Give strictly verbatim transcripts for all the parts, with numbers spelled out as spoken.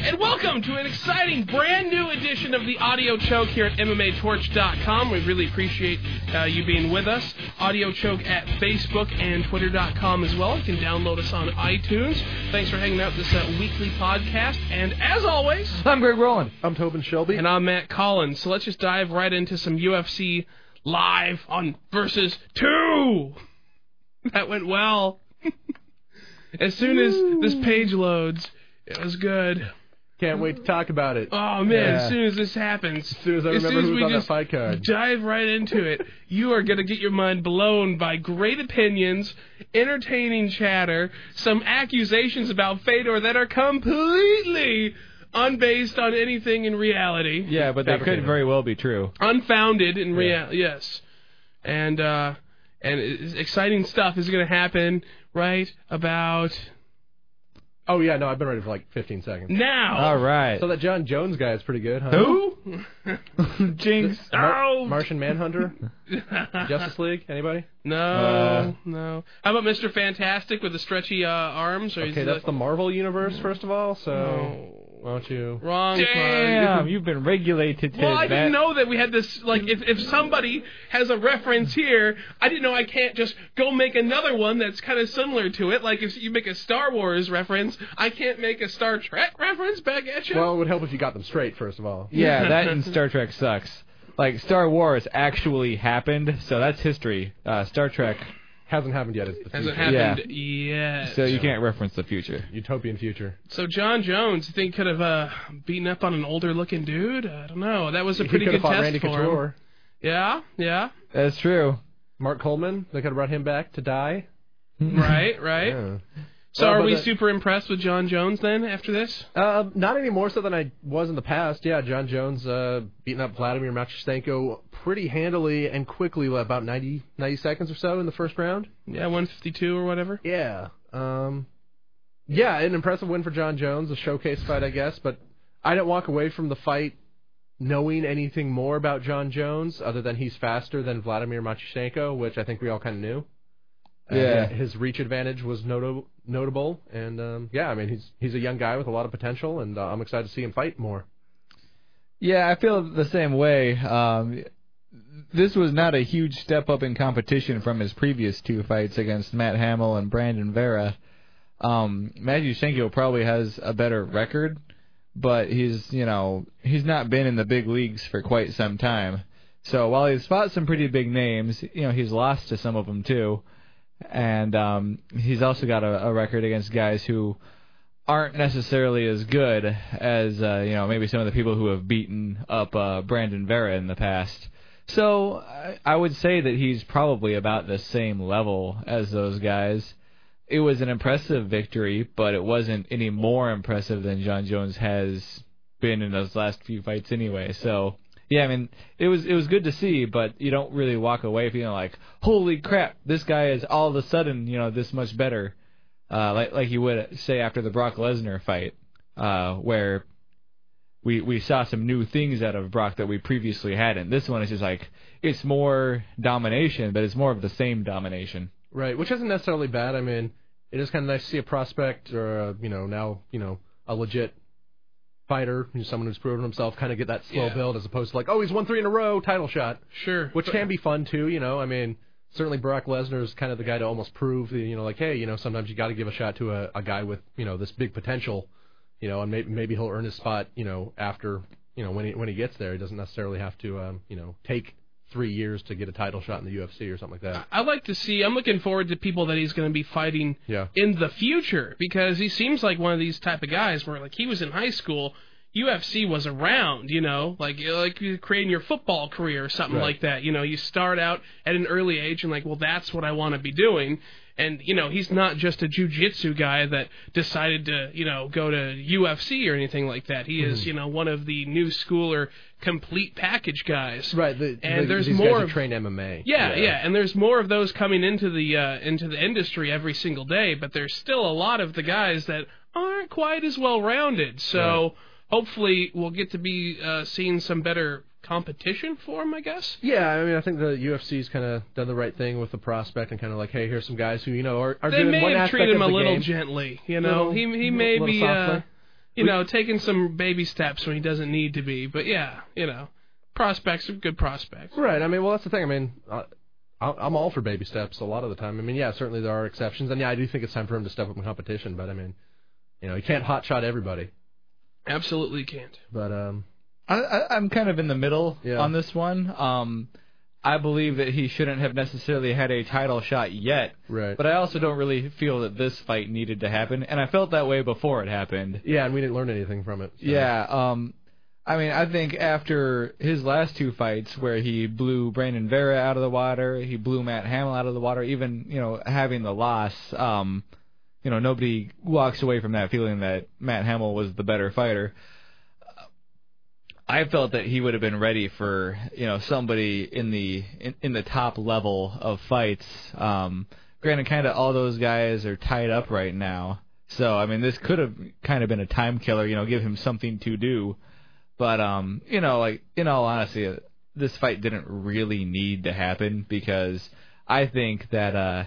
And welcome to an exciting brand new edition of the Audio Choke here at M M A Torch dot com. We really appreciate uh, you being with us. Audio Choke at Facebook and Twitter dot com as well. You can download us on iTunes. Thanks for hanging out this uh, weekly podcast. And as always, I'm Greg Rowland. I'm Tobin Shelby. And I'm Matt Collins. So let's just dive right into some U F C live on Versus two. That went well. As soon as this page loads, it was good. Can't wait to talk about it. Oh, man, yeah. as soon as this happens. As soon as I remember as soon as who's we on just that fight card. dive right into it, you are going to get your mind blown by great opinions, entertaining chatter, some accusations about Fedor that are completely unbased on anything in reality. Yeah, but they could very well be true. Unfounded in reality, yeah. yes. And, uh, and exciting stuff is going to happen right about... Oh, yeah, no, I've been ready for like fifteen seconds. Now! All right. So that John Jones guy is pretty good, huh? Who? Jinx. Mar- Oh! Martian Manhunter? Justice League? Anybody? No, Uh, no. How about Mister Fantastic with the stretchy uh, arms? Or Okay, is that's the... the Marvel Universe, first of all, so No. why don't you... Wrong Damn, part. you've been regulated. Well, I didn't Matt. know that we had this, like, if, if somebody has a reference here, I didn't know I can't just go make another one that's kind of similar to it. Like, if you make a Star Wars reference, I can't make a Star Trek reference back at you? Well, it would help if you got them straight, first of all. Yeah, that in Star Trek sucks. Like, Star Wars actually happened, so that's history. Uh, Star Trek... Hasn't happened yet. It's the Hasn't future. happened yet. So you can't reference the future. Utopian future. So John Jones, you think could have uh, beaten up on an older-looking dude? I don't know. That was a He pretty could have good fought test Randy for Couture. him. Yeah, yeah. That's true. Mark Coleman, they could have brought him back to die. Right, right. Yeah. So Well, are but we the- super impressed with John Jones then after this? Uh, not any more so than I was in the past. Yeah, John Jones uh, beating up Vladimir Matyustenko pretty handily and quickly, about ninety, ninety seconds or so in the first round. Yeah, one fifty-two or whatever. Yeah. Um, yeah, an impressive win for John Jones, a showcase fight, I guess. But I didn't walk away from the fight knowing anything more about John Jones other than he's faster than Vladimir Matyustenko, which I think we all kind of knew. Uh, Yeah. his reach advantage was notable, notable, and um, yeah, I mean he's he's a young guy with a lot of potential, and uh, I'm excited to see him fight more. Yeah, I feel the same way. Um, this was not a huge step up in competition from his previous two fights against Matt Hamill and Brandon Vera. Um, Matyustenko probably has a better record, but he's, you know, he's not been in the big leagues for quite some time. So while he's fought some pretty big names, you know, he's lost to some of them too. And um, he's also got a, a record against guys who aren't necessarily as good as, uh, you know, maybe some of the people who have beaten up uh, Brandon Vera in the past. So I, I would say that he's probably about the same level as those guys. It was an impressive victory, but it wasn't any more impressive than John Jones has been in those last few fights anyway. So, yeah, I mean, it was it was good to see, but you don't really walk away feeling like, holy crap, this guy is all of a sudden, you know, this much better. Uh, like like you would say after the Brock Lesnar fight, uh, where we we saw some new things out of Brock that we previously hadn't. This one is just like, it's more domination, but it's more of the same domination. Right, which isn't necessarily bad. I mean, it is kind of nice to see a prospect or a, you know now you know a legit fighter, you know, someone who's proven himself, kind of get that slow Yeah. build as opposed to like, oh, he's won three in a row, title shot. Sure. Which can be fun too, you know. I mean, certainly Brock Lesnar is kind of the guy to almost prove, the, you know, like, hey, you know, sometimes you got to give a shot to a, a guy with, you know, this big potential, you know, and maybe maybe he'll earn his spot, you know, after, you know, when he when he gets there. He doesn't necessarily have to, um, you know, take three years to get a title shot in the U F C or something like that. I like to see, I'm looking forward to people that he's going to be fighting Yeah. in the future, because he seems like one of these type of guys where, like, he was in high school, U F C was around, you know, like like you're creating your football career or something Right. like that. You know, you start out at an early age and like, well, that's what I want to be doing. And, you know, he's not just a jiu-jitsu guy that decided to, you know, go to U F C or anything like that. He is, you know, one of the new schooler complete package guys. Right. The, And the, there's these more guys of- who train M M A. Yeah, yeah, and there's more of those coming into the uh, into the industry every single day, but there's still a lot of the guys that aren't quite as well-rounded. So Right. hopefully we'll get to be uh, seeing some better competition for him, I guess. Yeah, I mean, I think the U F C's kind of done the right thing with the prospect and kind of like, hey, here's some guys who, you know, are, are They good in may one have aspect treated him of a the little game. gently, you know. Little- he he may little be uh, softly. you know, taking some baby steps when he doesn't need to be. But yeah, you know, prospects are good prospects. Right. I mean, well, that's the thing. I mean, uh, I'm all for baby steps a lot of the time. I mean, yeah, certainly there are exceptions, and yeah, I do think it's time for him to step up in competition. But I mean, you know, he can't hotshot everybody. Absolutely can't. But um, I, I, I'm kind of in the middle Yeah. on this one. Um, I believe that he shouldn't have necessarily had a title shot yet. right. But I also don't really feel that this fight needed to happen, and I felt that way before it happened. Yeah, and we didn't learn anything from it. So. Yeah, um, I mean, I think after his last two fights, where he blew Brandon Vera out of the water, he blew Matt Hamill out of the water, even, you know, having the loss, um, you know, nobody walks away from that feeling that Matt Hamill was the better fighter. I felt that he would have been ready for, you know, somebody in the in, in the top level of fights. Um, granted, kind of all those guys are tied up right now, so I mean, this could have kind of been a time killer. You know, give him something to do. But um, you know, like in all honesty, uh, this fight didn't really need to happen because I think that uh,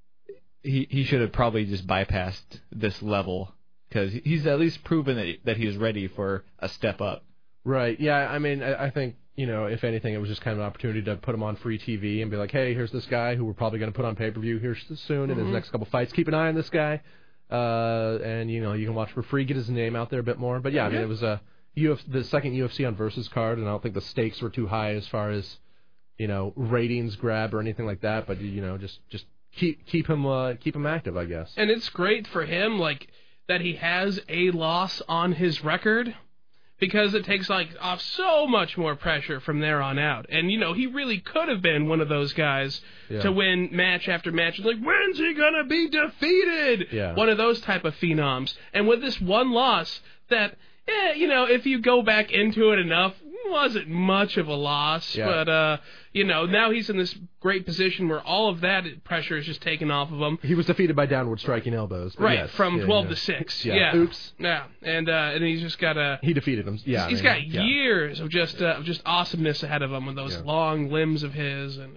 he he should have probably just bypassed this level because he's at least proven that that he's ready for a step up. Right. Yeah. I mean, I, I think, you know, if anything, it was just kind of an opportunity to put him on free T V and be like, hey, here's this guy who we're probably going to put on pay-per-view here soon mm-hmm. in his next couple fights. Keep an eye on this guy. Uh, and, you know, you can watch for free, get his name out there a bit more. But, yeah, I mean, it was a U F, the second U F C on Versus card, and I don't think the stakes were too high as far as, you know, ratings grab or anything like that. But, you know, just, just keep keep him uh, keep him active, I guess. And it's great for him, like, that he has a loss on his record. Because it takes like off so much more pressure from there on out. And, you know, he really could have been one of those guys Yeah. to win match after match. Like, when's he going to be defeated? Yeah. One of those type of phenoms. And with this one loss that, eh, you know, if you go back into it enough, wasn't much of a loss. Yeah. But, uh, you know, now he's in this great position where all of that pressure is just taken off of him. He was defeated by downward striking elbows. but Right, yes. from Yeah, twelve yeah. to six. Yeah. Yeah. Oops. Yeah. And, uh, and he's just got a... He defeated him. Yeah. He's I got mean, yeah. years of just uh, of just awesomeness ahead of him with those Yeah. long limbs of his. And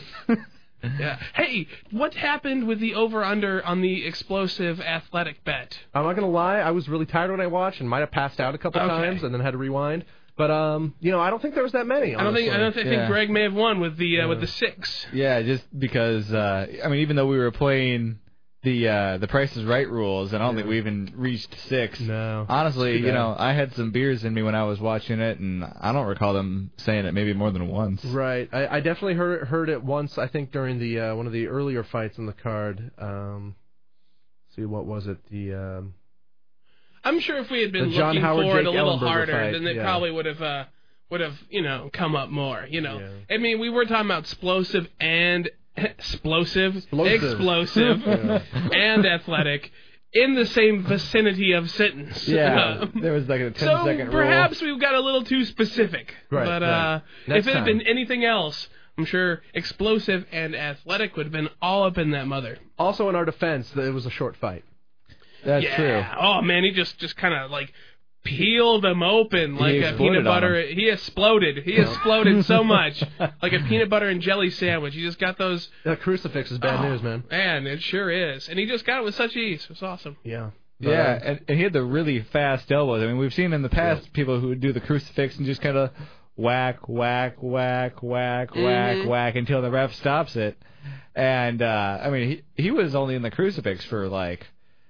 yeah. Hey, what happened with the over/under on the explosive athletic bet? I'm not gonna lie, I was really tired when I watched and might have passed out a couple Okay. times and then had to rewind. But um, you know, I don't think there was that many. I don't think I don't think, I think Yeah. Greg may have won with the uh, Yeah. with the six. Yeah, just because uh, I mean, even though we were playing the uh, the Price is Right rules, and I don't Yeah. think we even reached six. No. Honestly, It's too you bad. know, I had some beers in me when I was watching it, and I don't recall them saying it maybe more than once. Right. I, I definitely heard heard it once. I think during the uh, one of the earlier fights in the card. Um, let's see, what was it? The um, I'm sure if we had been The John looking Howard, for it Jake a little Ellenberger harder, fight, then they yeah. probably would have uh, would have you know come up more. You know, Yeah. I mean, we were talking about explosive and explosive, Explosive. explosive, Yeah. and athletic in the same vicinity of sentence. Yeah, Um, there was like a ten so second rule. perhaps we've got a little too specific. Right, but right. uh, Next if it had time. been anything else, I'm sure explosive and athletic would have been all up in that mother. also in our defense, that it was a short fight. That's yeah. true. Oh man, he just just kind of like peeled them open like a exploded peanut on butter. He exploded. He exploded so much like a peanut butter and jelly sandwich. He just got those. That crucifix is bad Oh, news, man. Man, it sure is. And he just got it with such ease. It was awesome. Yeah. But, Yeah, um, and, and he had the really fast elbows. I mean, we've seen in the past people who would do the crucifix and just kind of whack, whack, whack, whack, whack, Mhm. whack until the ref stops it. And, uh, I mean, he, he was only in the crucifix for like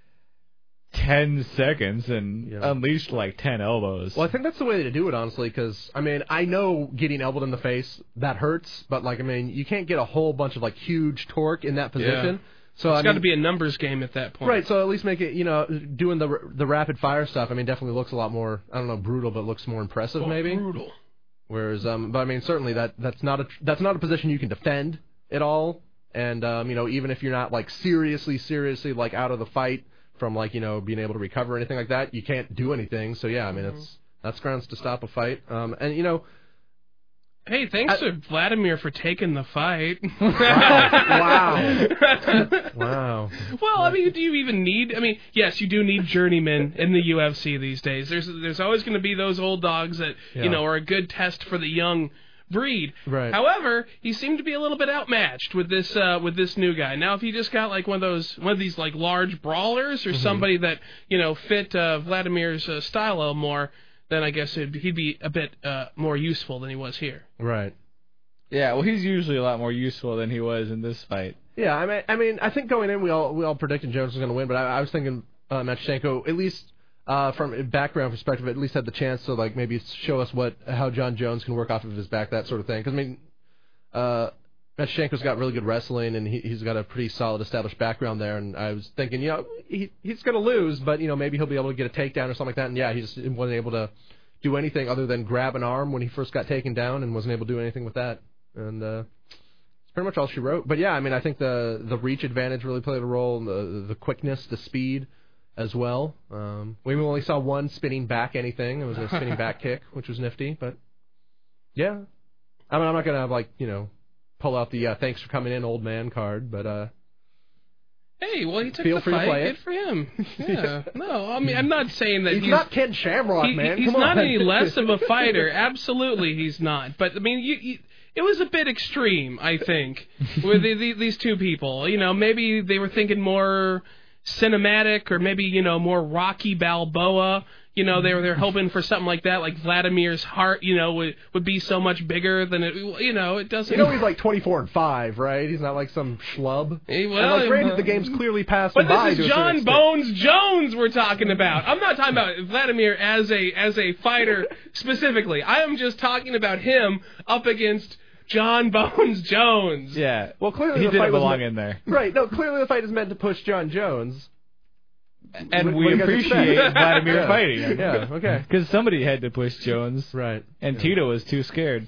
ten seconds and Yeah. unleashed like ten elbows. Well, I think that's the way to do it, honestly, because, I mean, I know getting elbowed in the face, that hurts, but, like, I mean, you can't get a whole bunch of, like, huge torque in that position. So, It's I got mean, to be a numbers game at that point. Right, so at least make it, you know, doing the the rapid fire stuff, I mean, definitely looks a lot more, I don't know, brutal, but looks more impressive, Oh, maybe. brutal. Whereas, um, but I mean, certainly that that's not a that's not a position you can defend at all. And um, you know, even if you're not like seriously, seriously like out of the fight from like you know being able to recover or anything like that, you can't do anything. So yeah, I mean, it's that's grounds to stop a fight. Um, and you know, Hey, thanks I- to Vladimir for taking the fight. wow, wow. Well, I mean, do you even need? I mean, yes, you do need journeymen in the U F C these days. There's there's always going to be those old dogs that Yeah. you know are a good test for the young breed. Right. However, he seemed to be a little bit outmatched with this uh, with this new guy. Now, if he just got like one of those one of these like large brawlers or Mm-hmm. somebody that you know fit uh, Vladimir's uh, style a little more, then I guess it'd, he'd be a bit uh, more useful than he was here. Right. Yeah, well, he's usually a lot more useful than he was in this fight. Yeah, I mean, I mean, I think going in, we all we all predicted Jones was going to win, but I, I was thinking uh, Matyashenko, at least uh, from a background perspective, at least had the chance to like maybe show us what how John Jones can work off of his back, that sort of thing. Because I mean, uh, Matyashenko's got really good wrestling, and he, he's got a pretty solid established background there. And I was thinking, you know, he he's going to lose, but you know, maybe he'll be able to get a takedown or something like that. And yeah, he just wasn't able to do anything other than grab an arm when he first got taken down, and wasn't able to do anything with that. And uh, it's pretty much all she wrote. But yeah, I mean, I think the the reach advantage really played a role, and the the quickness, the speed as well. Um, we only saw one spinning back anything. It was a spinning back kick, which was nifty. But yeah, I mean, I'm not gonna like you know pull out the uh, thanks for coming in, old man card, but uh, Hey, well, he took Feel the free to fight. play Good it. for him. Yeah. No, I mean, I'm not saying that he's, he's, not Ken Shamrock, he- man. he's Come not on. any less of a fighter. Absolutely, he's not. But I mean, you, you, it was a bit extreme, I think, with the, the, these two people. You know, maybe they were thinking more cinematic, or maybe you know more Rocky Balboa. You know, they were they're hoping for something like that, like Vladimir's heart. You know, would would be so much bigger than it. You know, it doesn't. You know he's like twenty-four and five, right? He's not like some schlub. Hey, well, and like, granted, uh, the game's clearly passed But him by this to is a certain John extent. Bones Jones we're talking about. I'm not talking about Vladimir as a as a fighter specifically. I am just talking about him up against John Bones Jones. Yeah. Well, clearly he the didn't fight was belong meant- in there. Right, no, clearly the fight is meant to push John Jones. And What- we what do you guys appreciate expect? Vladimir Yeah. fighting him. Yeah, okay. Because somebody had to push Jones, Right. and Yeah. Tito was too scared.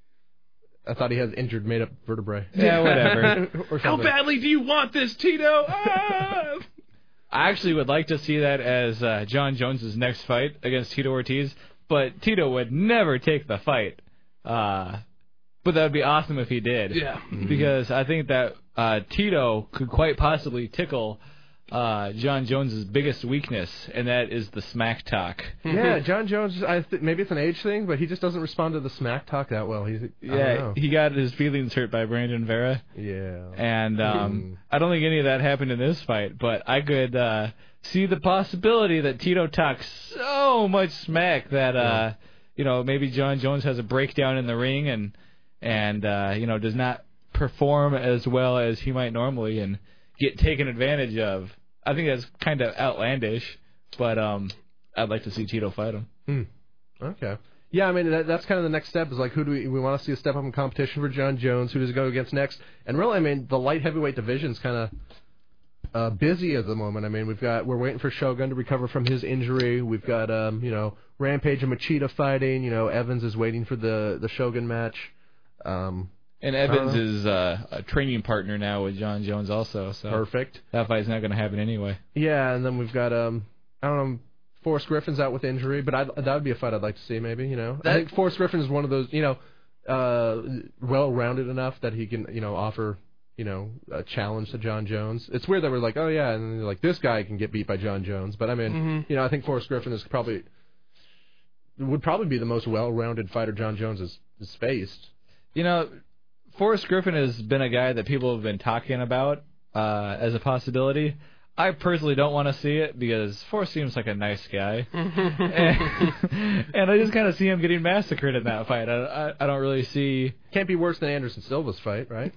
I thought he had injured made-up vertebrae. Yeah, whatever. Or How something. badly do you want this, Tito? Ah! I actually would like to see that as uh, John Jones's next fight against Tito Ortiz, but Tito would never take the fight. Uh, but that would be awesome if he did. Yeah. Because I think that uh, Tito could quite possibly tickle uh, John Jones's biggest weakness, and that is the smack talk. Yeah, John Jones, I th- maybe it's an age thing, but he just doesn't respond to the smack talk that well. He's, I Yeah, don't know. he got his feelings hurt by Brandon Vera. Yeah. And um, I don't think any of that happened in this fight, but I could uh, see the possibility that Tito talks so much smack that uh, Yeah. you know maybe John Jones has a breakdown in the ring and and uh, you know does not perform as well as he might normally and get taken advantage of. I think that's kind of outlandish, but um, I'd like to see Tito fight him. Hmm. Okay. Yeah, I mean, that, that's kind of the next step is like, who do we, we want to see a step up in competition for John Jones? Who does he go against next? And really, I mean, the light heavyweight division's kind of uh, busy at the moment. I mean, we've got, we're waiting for Shogun to recover from his injury. We've got, um, you know, Rampage and Machida fighting. You know, Evans is waiting for the, the Shogun match. Um, And Evans Uh, is uh, a training partner now with John Jones also, so perfect. that fight's not going to happen anyway. Yeah, and then we've got, um, I don't know, Forrest Griffin's out with injury, but I'd, that would be a fight I'd like to see, maybe, you know. That- I think Forrest Griffin is one of those, you know, uh, well-rounded enough that he can, you know, offer, you know, a challenge to John Jones. It's weird that we're like, oh, yeah, and then they're like, this guy can get beat by John Jones. But, I mean, Mhm. you know, I think Forrest Griffin is probably, would probably be the most well-rounded fighter John Jones has, has faced. You know, Forrest Griffin has been a guy that people have been talking about uh, as a possibility. I personally don't want to see it because Forrest seems like a nice guy, and, and I just kind of see him getting massacred in that fight. I, I, I don't really see. Can't be worse than Anderson Silva's fight, right?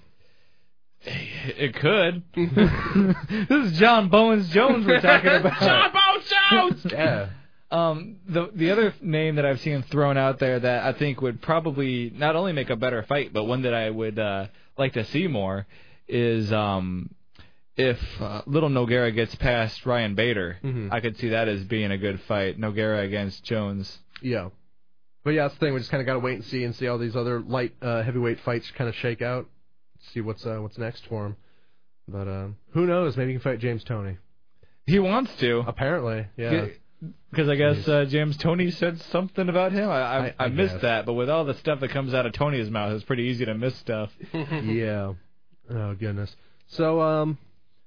It could. This is John Bones Jones we're talking about. John Bones Jones! Yeah. Um, the the other name that I've seen thrown out there that I think would probably not only make a better fight, but one that I would uh, like to see more is um, if uh, Little Nogueira gets past Ryan Bader. Mhm. I could see that as being a good fight. Nogueira against Jones. Yeah. But yeah, that's the thing. We just kind of got to wait and see and see how these other light uh, heavyweight fights kind of shake out. See what's uh, what's next for him. But uh, who knows? Maybe he can fight James Toney. He wants to. Apparently, yeah. Because I guess uh, James Toney said something about him. I I, I- I I missed guess. that, but with all the stuff that comes out of Tony's mouth, it's pretty easy to miss stuff. Yeah. Oh goodness. So um,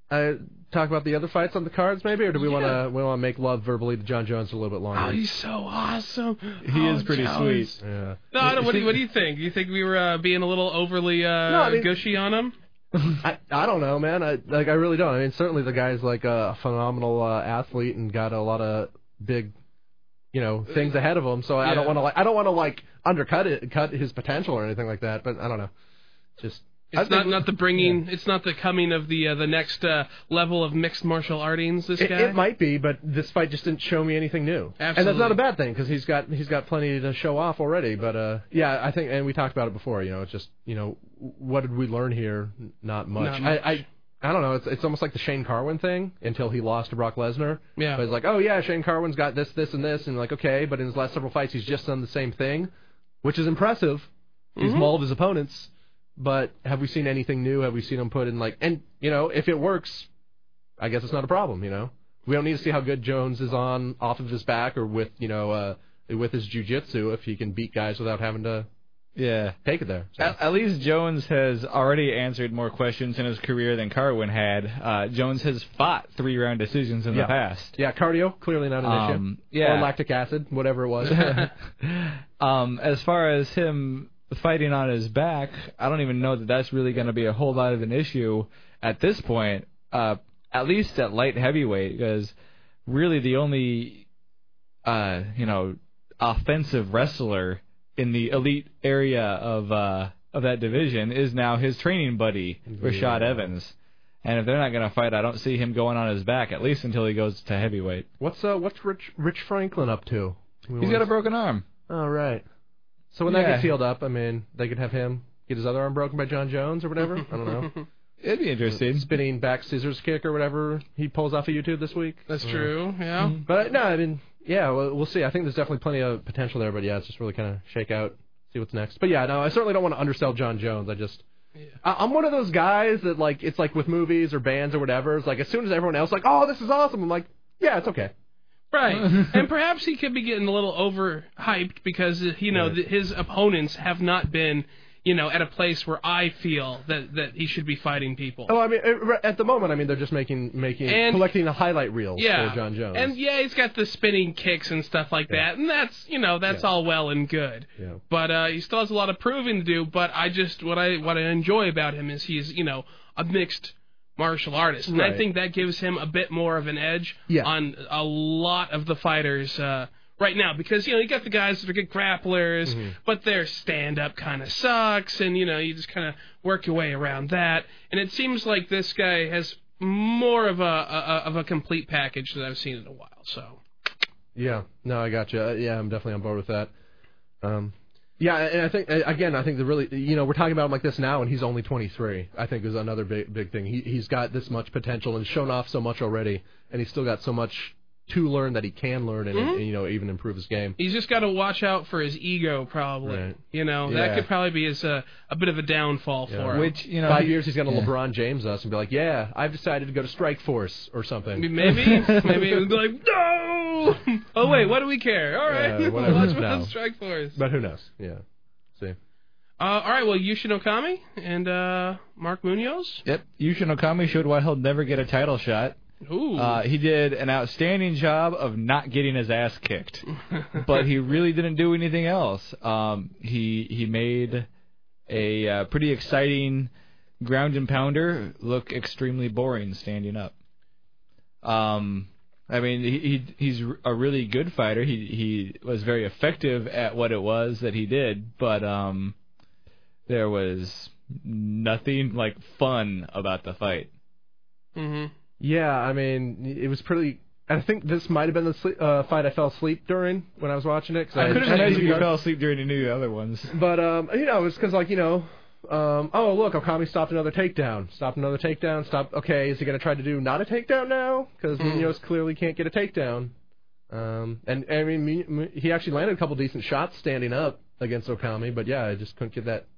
uh, talk about the other fights on the cards, maybe, or do we Yeah. want to we want to make love verbally to John Jones a little bit longer? Oh, he's so awesome. He oh, is pretty Jones. sweet. Yeah. No, I don't, what, do you, what do you think? Do you think we were uh, being a little overly uh, No, I mean- gushy on him? I I don't know, man. I like I really don't. I mean, certainly the guy's like a phenomenal uh, athlete and got a lot of big, you know, things ahead of him. So I Yeah. don't want to like I don't want to like undercut it, cut his potential or anything like that. But I don't know. Just I It's think- not, not the bringing. It's not the coming of the uh, the next uh, level of mixed martial artings. This It, guy. it might be, but this fight just didn't show me anything new. And that's Absolutely. not a bad thing because he's got he's got plenty to show off already. But uh, yeah, I think, and we talked about it before. You know, it's just you know, what did we learn here? Not much. Not much. I, I I don't know. It's it's almost like the Shane Carwin thing until he lost to Brock Lesnar. Yeah. But it's like, oh yeah, Shane Carwin's got this, this, and this, and like okay, but in his last several fights, he's just done the same thing, which is impressive. He's Mhm. mauled his opponents. But have we seen anything new? Have we seen him put in like, and you know, if it works, I guess it's not a problem. You know, we don't need to see how good Jones is on off of his back or with you know uh, with his jiu-jitsu if he can beat guys without having to Yeah. take it there. So. At, at least Jones has already answered more questions in his career than Carwin had. Uh, Jones has fought three-round decisions in Yeah. the past. Yeah, cardio clearly not an Um, issue. yeah. Or lactic acid, whatever it was. um, as far as him fighting on his back, I don't even know that that's really going to be a whole lot of an issue at this point, uh, at least at light heavyweight, because really the only, uh, you know, offensive wrestler in the elite area of uh, of that division is now his training buddy, Rashad Yeah. Evans. And if they're not going to fight, I don't see him going on his back, at least until he goes to heavyweight. what's uh what's Rich Rich Franklin up to? We He's wanna- got a broken arm. Oh right. So when that Yeah. gets healed up, I mean, they could have him get his other arm broken by John Jones or whatever. I don't know. It'd be interesting. Spinning back scissors kick or whatever he pulls off of YouTube this week. That's Uh, true. Yeah. But no, I mean, yeah, we'll, we'll see. I think there's definitely plenty of potential there, but yeah, it's just really kind of shake out, see what's next. But yeah, no, I certainly don't want to undersell John Jones. I just, Yeah. I, I'm one of those guys that like, it's like with movies or bands or whatever. It's like as soon as everyone else like, oh, this is awesome, I'm like, yeah, it's okay. Right, and perhaps he could be getting a little overhyped because uh, you know Right. th- his opponents have not been, you know, at a place where I feel that, that he should be fighting people. Oh, I mean, at- at the moment, I mean, they're just making making And- collecting the highlight reels yeah, for John Jones. and yeah, he's got the spinning kicks and stuff like Yeah. that, and that's you know that's Yeah. all well and good. Yeah. But uh, he still has a lot of proving to do. But I just what I what I enjoy about him is he's you know a mixed martial artist, and I Right. think that gives him a bit more of an edge Yeah. on a lot of the fighters uh, right now because you know you got the guys that are good grapplers, Mm-hmm. but their stand up kind of sucks, and you know you just kind of work your way around that. And it seems like this guy has more of a, a of a complete package that I've seen in a while. So. Yeah, no, I got you. Yeah, I'm definitely on board with that. Um, yeah, and I think again, I think the really, you know, we're talking about him like this now, and he's only twenty-three. I think is another big big thing. He he's got this much potential and shown off so much already, and he's still got so much to learn that he can learn and, Mhm. and you know even improve his game. He's just got to watch out for his ego, probably. Right. You know, Yeah. that could probably be his uh, a bit of a downfall Yeah. for him. Which, you know, Five he- years, he's gonna yeah. LeBron James us and be like, yeah, I've decided to go to Strike Force or something. Maybe, maybe it would be like, no. Oh wait, what do we care? All right, Yeah, whatever. watch No. no. Strike Force. But who knows? Yeah. See. Uh, all right, well, Yushin Okami and uh, Mark Munoz. Yep, Yushin Okami showed why he'll never get a title shot. Ooh. Uh, he did an outstanding job of not getting his ass kicked, but he really didn't do anything else. Um, he he made a uh, pretty exciting ground and pounder look extremely boring standing up. Um, I mean, he, he he's a really good fighter. He he was very effective at what it was that he did, but um, there was nothing like fun about the fight. hmm Yeah, I mean, it was pretty. I think this might have been the sleep, uh, fight I fell asleep during when I was watching it. Cause I I, couldn't I- imagine you fell asleep during any of the other ones. But um, you know, it's because like you know, um, oh look, Okami stopped another takedown, stopped another takedown, stopped. Okay, is he gonna try to do not a takedown now? Because Hmm. Munoz clearly can't get a takedown. Um, and I mean, Mu- Mu- he actually landed a couple decent shots standing up against Okami, but yeah, I just couldn't get that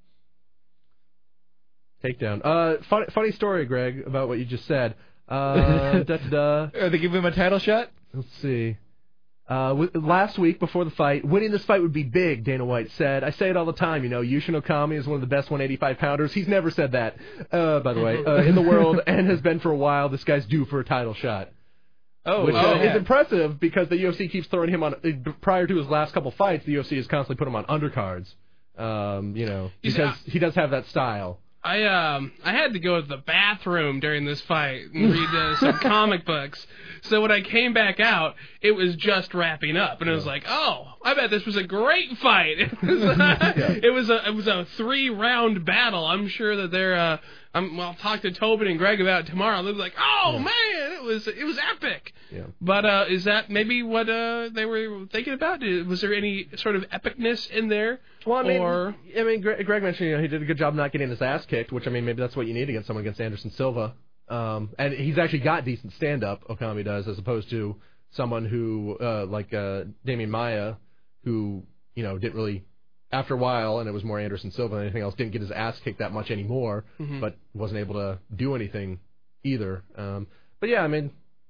takedown. Uh, funny, funny story, Greg, about what you just said. Uh, da, da, da. Are they giving him a title shot? Let's see. Uh, w- last week, before the fight, winning this fight would be big, Dana White said. I say it all the time, you know, Yushin Okami is one of the best one eighty-five pounders. He's never said that, uh, by the way, uh, in the world, and has been for a while. This guy's due for a title shot. Oh, Which oh, uh, yeah. is impressive because the U F C keeps throwing him on, uh, prior to his last couple fights, the U F C has constantly put him on undercards, um, you know, You see, because I- he does have that style. I um I had to go to the bathroom during this fight and read uh, some comic books. So when I came back out, it was just wrapping up, and I was like, "Oh, I bet this was a great fight." It was, uh, it was a it was a three round battle. I'm sure that they're. Uh, I'm, well, I'll talk to Tobin and Greg about it tomorrow. They'll be like, "Oh Yeah. man, it was it was epic." Yeah. But uh, is that maybe what uh, they were thinking about? Was there any sort of epicness in there? Well, I mean, or... I mean, Greg, Greg mentioned you know he did a good job not getting his ass kicked, which I mean maybe that's what you need against someone against Anderson Silva. Um, and he's actually got decent stand-up. Okami does, as opposed to someone who uh, like uh, Damian Maia, who you know didn't really after a while, and it was more Anderson Silva than anything else. Didn't get his ass kicked that much anymore, Mm-hmm. but wasn't able to do anything either. Um, but yeah, I mean.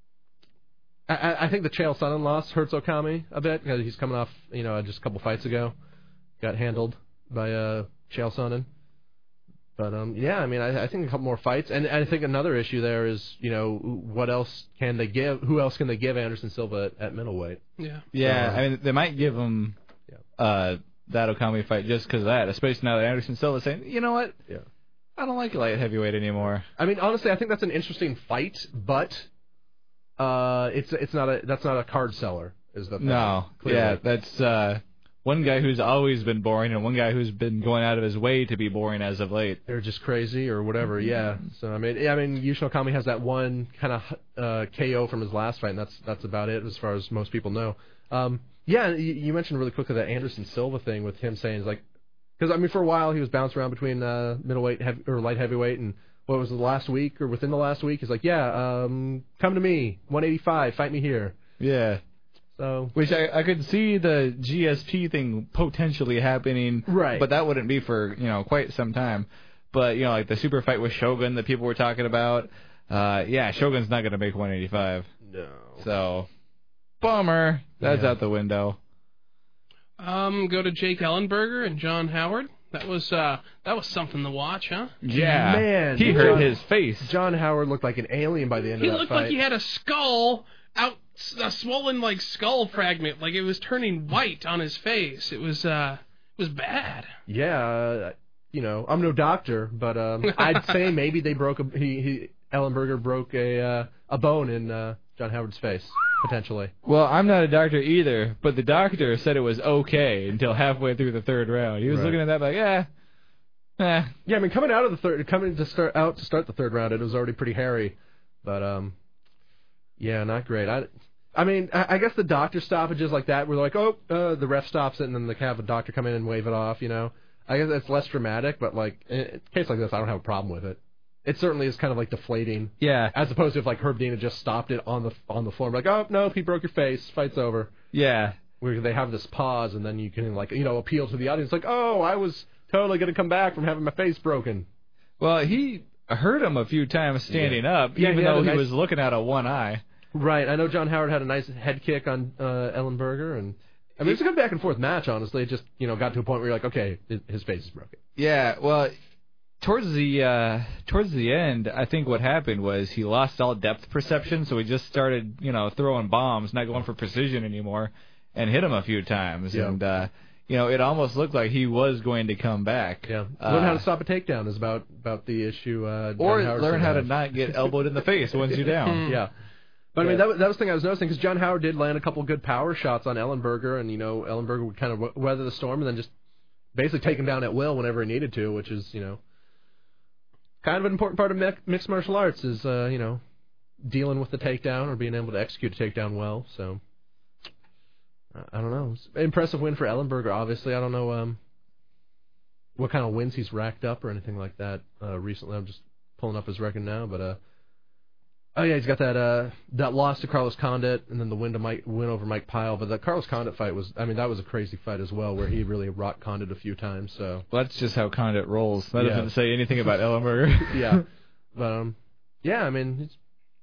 I, I think the Chael Sonnen loss hurts Okami a bit because he's coming off, you know, just a couple fights ago, got handled by uh, Chael Sonnen. But um, yeah, I mean, I, I think a couple more fights, and I think another issue there is, you know, what else can they give? Who else can they give Anderson Silva at, at middleweight? Yeah. Yeah, So, I mean, they might give him Yeah. uh, that Okami fight just because of that, especially now that Anderson Silva's saying, you know what, Yeah. I don't like light heavyweight anymore. I mean, honestly, I think that's an interesting fight, but uh, it's it's not a that's not a card seller. Is the thing, No, clearly. yeah, that's uh, one guy who's always been boring and one guy who's been going out of his way to be boring as of late. They're just crazy or whatever, yeah. So I mean, yeah, I mean, Yushin Okami has that one kind of uh, K O from his last fight, and that's that's about it as far as most people know. Um, yeah, you, you mentioned really quickly that Anderson Silva thing with him saying is like, because I mean, for a while he was bouncing around between uh, middleweight heavy, or light heavyweight, and what was it, the last week or within the last week, he's like, yeah, um, come to me, one eighty-five, fight me here. Yeah. So Which I, I could see the G S P thing potentially happening, Right. but that wouldn't be for, you know, quite some time. But, you know, like the super fight with Shogun that people were talking about, uh, yeah, Shogun's not going to make one eighty-five. no. So, bummer. That's Yeah. out the window. Um, go to Jake Ellenberger and John Howard. That was uh, that was something to watch, huh? Yeah. Man, He John- hurt his face. John Howard looked like an alien by the end He of that looked fight. like he had a skull out, a swollen like skull fragment, like it was turning white on his face. It was uh, it was bad. Yeah, uh, you know, I'm no doctor, but um, I'd say maybe they broke a he, he Ellenberger broke a uh, a bone in uh, John Howard's face potentially. Well, I'm not a doctor either, but the doctor said it was okay until halfway through the third round. He was Right. looking at that like, eh, eh. Yeah, I mean, coming out of the third, coming to start out to start the third round, it was already pretty hairy, but um, yeah, not great. I, I mean, I, I guess the doctor stoppages like that, where they're like, oh, uh, the ref stops it, and then they have a doctor come in and wave it off. You know, I guess that's less dramatic, but like in a case like this, I don't have a problem with it. It certainly is kind of like deflating, Yeah, as opposed to if like Herb Dean had just stopped it on the on the floor, like, oh no, he broke your face, fight's over. yeah. Where they have this pause, and then you can like you know appeal to the audience, like, oh, I was totally gonna come back from having my face broken. Well, he hurt him a few times standing Yeah. up, Yeah, even he had though a he nice- was looking out of one eye. Right. I know John Howard had a nice head kick on uh, Ellenberger, and I mean it's a good back and forth match. Honestly, it just you know got to a point where you're like, okay, his, his face is broken. Yeah, well, towards the uh, towards the end, I think what happened was he lost all depth perception, so he just started, you know, throwing bombs, not going for precision anymore, and hit him a few times. Yeah. And uh, you know, it almost looked like he was going to come back. Yeah. Uh, learn how to stop a takedown is about about the issue. Uh, John or Howard learn should how to have. not get elbowed in the face once you're down. Yeah. But I mean, that was, that was the thing I was noticing, because John Howard did land a couple good power shots on Ellenberger, and, you know, Ellenberger would kind of weather the storm and then just basically take him down at will whenever he needed to, which is, you know, kind of an important part of mi- mixed martial arts is, uh, you know, dealing with the takedown or being able to execute a takedown well. So, uh, I don't know. It's an impressive win for Ellenberger, obviously. I don't know um, what kind of wins he's racked up or anything like that uh, recently. I'm just pulling up his record now, but... uh. Oh yeah, he's got that uh that loss to Carlos Condit, and then the win to Mike win over Mike Pyle. But the Carlos Condit fight was, I mean, that was a crazy fight as well, where he really rocked Condit a few times. So Well, that's just how Condit rolls. That Yeah. doesn't say anything about Ellenberger. yeah, but um, yeah, I mean, it's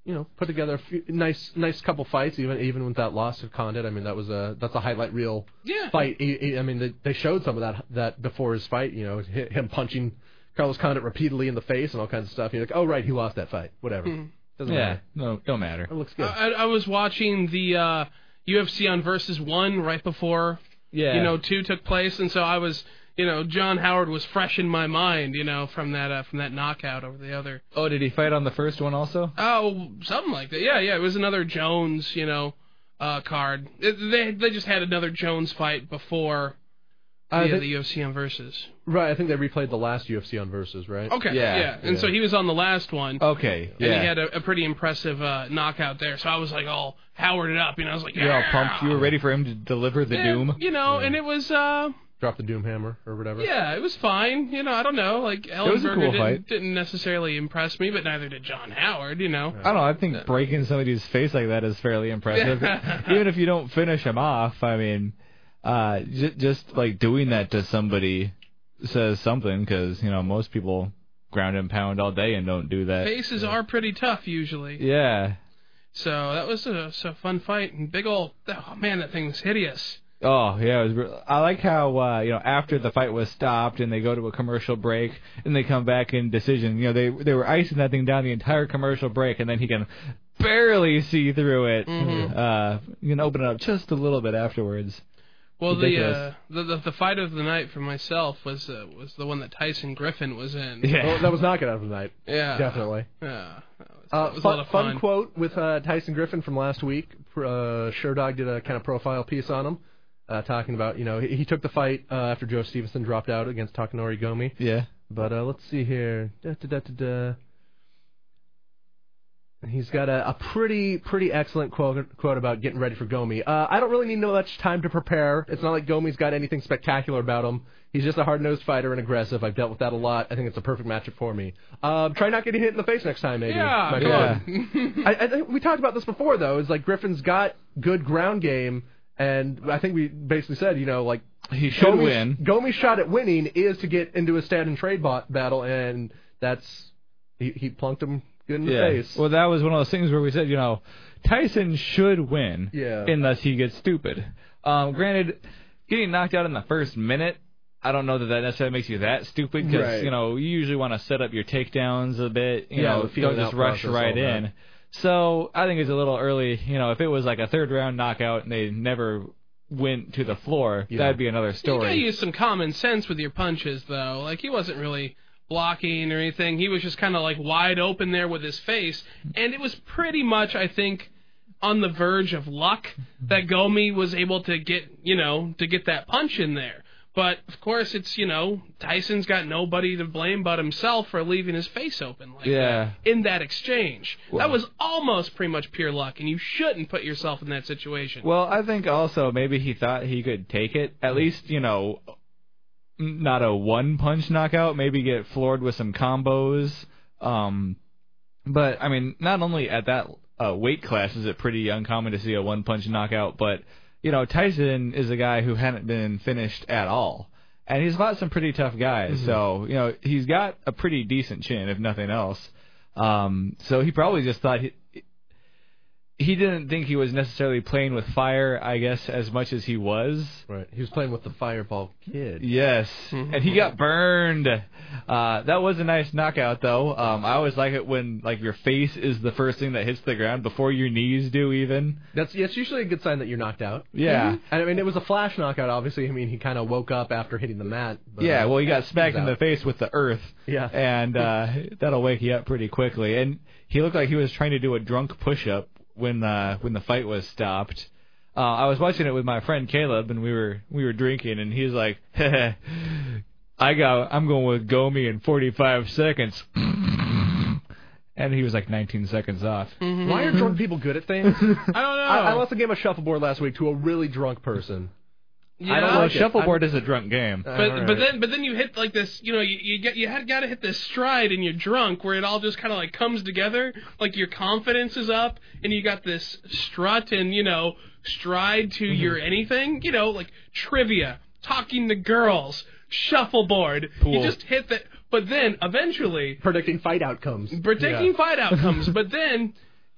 you know, put together a few, nice, nice couple fights, even even with that loss of Condit. I mean, that was a that's a highlight reel yeah. fight. He, he, I mean, they, they showed some of that that before his fight. You know, him punching Carlos Condit repeatedly in the face and all kinds of stuff. You're like, oh right, he lost that fight. Whatever. Mm-hmm. Doesn't yeah, matter. no, don't matter. It looks good. I, I was watching the uh, U F C on Versus One right before, Yeah. you know, two took place, and so I was, you know, John Howard was fresh in my mind, you know, from that uh, from that knockout over the other. Oh, did he fight on the first one also? Oh, something like that. Yeah, yeah. It was another Jones, you know, uh, card. It, they they just had another Jones fight before the, Uh, uh, they- the U F C on Versus. Right, I think they replayed the last U F C on Versus, right? Okay. Yeah, Yeah. And yeah. so he was on the last one. Okay, And yeah. he had a, a pretty impressive uh, knockout there. So I was like all Howarded up, you know. I was like, yeah. You're all pumped. You were ready for him to deliver the Yeah, doom. You know, Yeah. and it was, uh, Drop the Doom Hammer or whatever. yeah, it was fine. You know, I don't know. Like, was a Ellenberger cool didn't, fight. didn't necessarily impress me, but neither did John Howard, you know. I don't know. I think breaking somebody's face like that is fairly impressive. Even if you don't finish him off, I mean, uh, j- just like doing that to somebody says something because, you know, most people ground and pound all day and don't do that. Faces are pretty tough usually. Yeah. So that was a, a fun fight. And big old, oh man, that thing was hideous. Oh, yeah. It was. re- I like how, uh, you know, after the fight was stopped and they go to a commercial break and they come back in decision, you know, they they were icing that thing down the entire commercial break and then he can barely see through it. Mhm. Uh, you can open it up just a little bit afterwards. Well, the, Ridiculous. uh, the the the fight of the night for myself was uh, was the one that Tyson Griffin was in. Yeah. Well, that was knockout of the night. Yeah. Definitely. Yeah. That was, Uh, that was a fun, lot of fun fun. quote with uh, Tyson Griffin from last week. Uh, Sherdog did a kind of profile piece on him, uh, talking about, you know, he, he took the fight uh, after Joe Stevenson dropped out against Takanori Gomi. Yeah. But uh, let's see here. Da, da, da, da, da. He's got a, a pretty pretty excellent quote quote about getting ready for Gomi. Uh, I don't really need much time to prepare. It's not like Gomi's got anything spectacular about him. He's just a hard-nosed fighter and aggressive. I've dealt with that a lot. I think it's a perfect matchup for me. Uh, try not getting hit in the face next time, maybe. Yeah, My come God. on. I, I think we talked about this before, though. Is like Griffin's got good ground game, and I think we basically said, you know, like He should Gomi's, win. Gomi's shot at winning is to get into a stand and trade bot battle, and that's he, he plunked him good in the Yeah. face. Well, that was one of those things where we said, you know, Tyson should win Yeah. unless he gets stupid. Um, granted, getting knocked out in the first minute, I don't know that that necessarily makes you that stupid because, Right. you know, you usually want to set up your takedowns a bit. You Yeah, know, the feeling don't just out rush process, right all in. that. So I think it's a little early. You know, if it was like a third round knockout and they never went to the floor, Yeah. that'd be another You gotta story. use some common sense with your punches, though. Like, he wasn't really blocking or anything. He was just kind of, like, wide open there with his face. And it was pretty much, I think, on the verge of luck that Gomi was able to get, you know, to get that punch in there. But, of course, it's, you know, Tyson's got nobody to blame but himself for leaving his face open like Yeah. that in that exchange. Well- that was almost pretty much pure luck, and you shouldn't put yourself in that situation. Well, I think also maybe he thought he could take it. At least, you know, not a one-punch knockout. Maybe get floored with some combos. Um, but, I mean, not only at that uh, weight class is it pretty uncommon to see a one-punch knockout, but, you know, Tyson is a guy who hadn't been finished at all. And he's fought some pretty tough guys. Mm-hmm. So, you know, he's got a pretty decent chin, if nothing else. Um, so he probably just thought he... He didn't think he was necessarily playing with fire, I guess, as much as he was. Right. He was playing with the Fireball Kid. Yes, and he got burned. Uh, that was a nice knockout, though. Um, I always like it when like your face is the first thing that hits the ground before your knees do, even. That's that's usually a good sign that you're knocked out. Yeah, And I mean, it was a flash knockout, obviously. I mean, he kind of woke up after hitting the mat. But, yeah. Well, he got he smacked was in the out. face with the earth. Yeah. and uh, that'll wake you up pretty quickly. And he looked like he was trying to do a drunk push-up when uh, when the fight was stopped. Uh, I was watching it with my friend Caleb, and we were we were drinking, and he's like, "I got, I'm going with Gomi in forty-five seconds," and he was like nineteen seconds off. Mhm. Why are drunk people good at things? I don't know. I, I lost a game of shuffleboard last week to a really drunk person. Yeah. I don't Well, like it. shuffleboard is a drunk game. Uh, But all right. but then but then you hit like this, you know, you you get you had got to hit this stride and you're drunk where it all just kind of like comes together, like your confidence is up and you got this strut and you know stride to your anything, you know, like trivia, talking to girls, shuffleboard. Pool. You just hit that, but then eventually predicting fight outcomes. predicting Yeah. fight outcomes, but then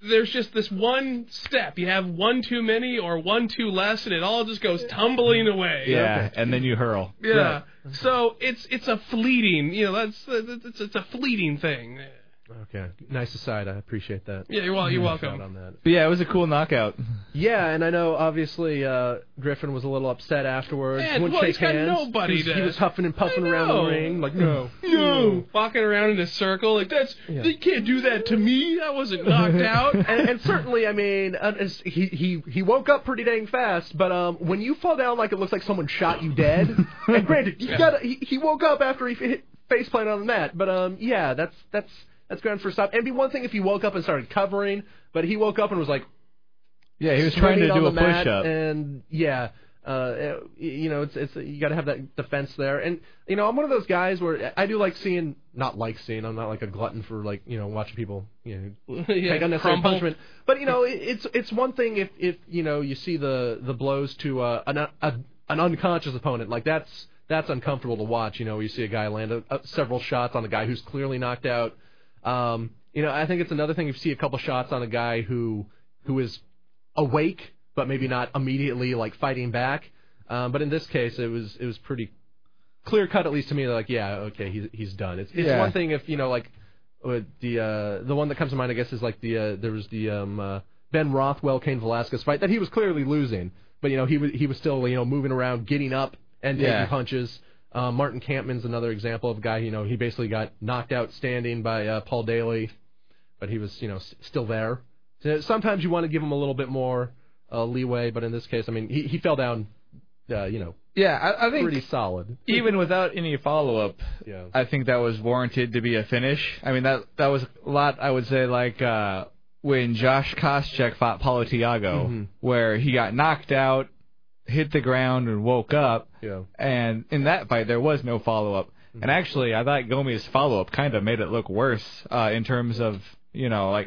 there's just this one step. You have one too many or one too less, and it all just goes tumbling away. Yeah, and then you hurl. Yeah. Right. So it's it's a fleeting, you know, that's it's, it's a fleeting thing. Okay, nice aside. I appreciate that. Yeah, you're, well, you're Shout welcome. on that. But yeah, it was a cool knockout. Yeah, and I know obviously uh, Griffin was a little upset afterwards. Man, Wouldn't well, shake he's got hands. nobody he was, to- he was huffing and puffing I around know. the ring, like no, No, walking around in a circle like that's Yeah. they can't do that to me. I wasn't knocked out. and, and certainly, I mean, uh, it's- he he he woke up pretty dang fast. But um, when you fall down like it looks like someone shot you dead, and granted, you Yeah. got he, he woke up after he hit face planted on the mat. But um, yeah, that's that's that's ground for a stop. And it'd be one thing if he woke up and started covering, but he woke up and was like, Yeah, he was trying to swimming do a on the mat, push-up. and yeah. Uh, you know, it's it's you got to have that defense there, and you know, I'm one of those guys where I do like seeing, not like seeing. I'm not like a glutton for like you know watching people you know Yeah, take unnecessary crumble. punishment. But you know, it, it's it's one thing if if you know you see the the blows to uh, an a, an unconscious opponent, like that's that's uncomfortable to watch. You know, you see a guy land a, a, several shots on a guy who's clearly knocked out. Um, you know, I think it's another thing if you see a couple shots on a guy who who is awake, but maybe not immediately like fighting back. Um, but in this case, it was it was pretty clear cut, at least to me. Like, yeah, okay, he's he's done. It's it's Yeah. one thing if you know like uh, the uh, the one that comes to mind, I guess, is like the uh, there was the um, uh, Ben Rothwell Cain Velasquez fight that he was clearly losing, but you know he was he was still you know moving around, getting up and taking Yeah. punches. Uh, Martin Kampman's another example of a guy, you know, he basically got knocked out standing by uh, Paul Daly, but he was, you know, s- still there. So sometimes you want to give him a little bit more uh, leeway, but in this case, I mean, he, he fell down, uh, you know, Yeah, I, I think pretty solid. even without any follow-up, Yeah. I think that was warranted to be a finish. I mean, that that was a lot, I would say, like uh, when Josh Koscheck fought Paulo Thiago, Mhm. where he got knocked out, hit the ground, and woke up. Yeah. And in that fight, there was no follow-up. Mm-hmm. And actually, I thought Gomi's follow-up kind of made it look worse uh, in terms of, you know, like,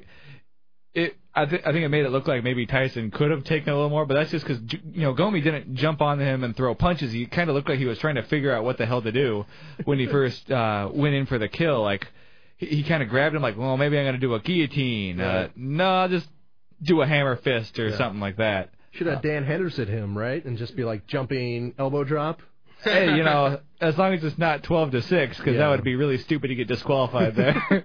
it. I, th- I think it made it look like maybe Tyson could have taken a little more, but that's just because, you know, Gomi didn't jump on him and throw punches. He kind of looked like he was trying to figure out what the hell to do when he first uh, went in for the kill. Like, he, he kind of grabbed him like, well, maybe I'm going to do a guillotine. Uh, Right. no, I'll just do a hammer fist or Yeah. something like that. Should have Dan Henderson him, right? And just be like jumping elbow drop. Hey, you know, as long as it's not twelve to six, because Yeah. that would be really stupid to get disqualified there.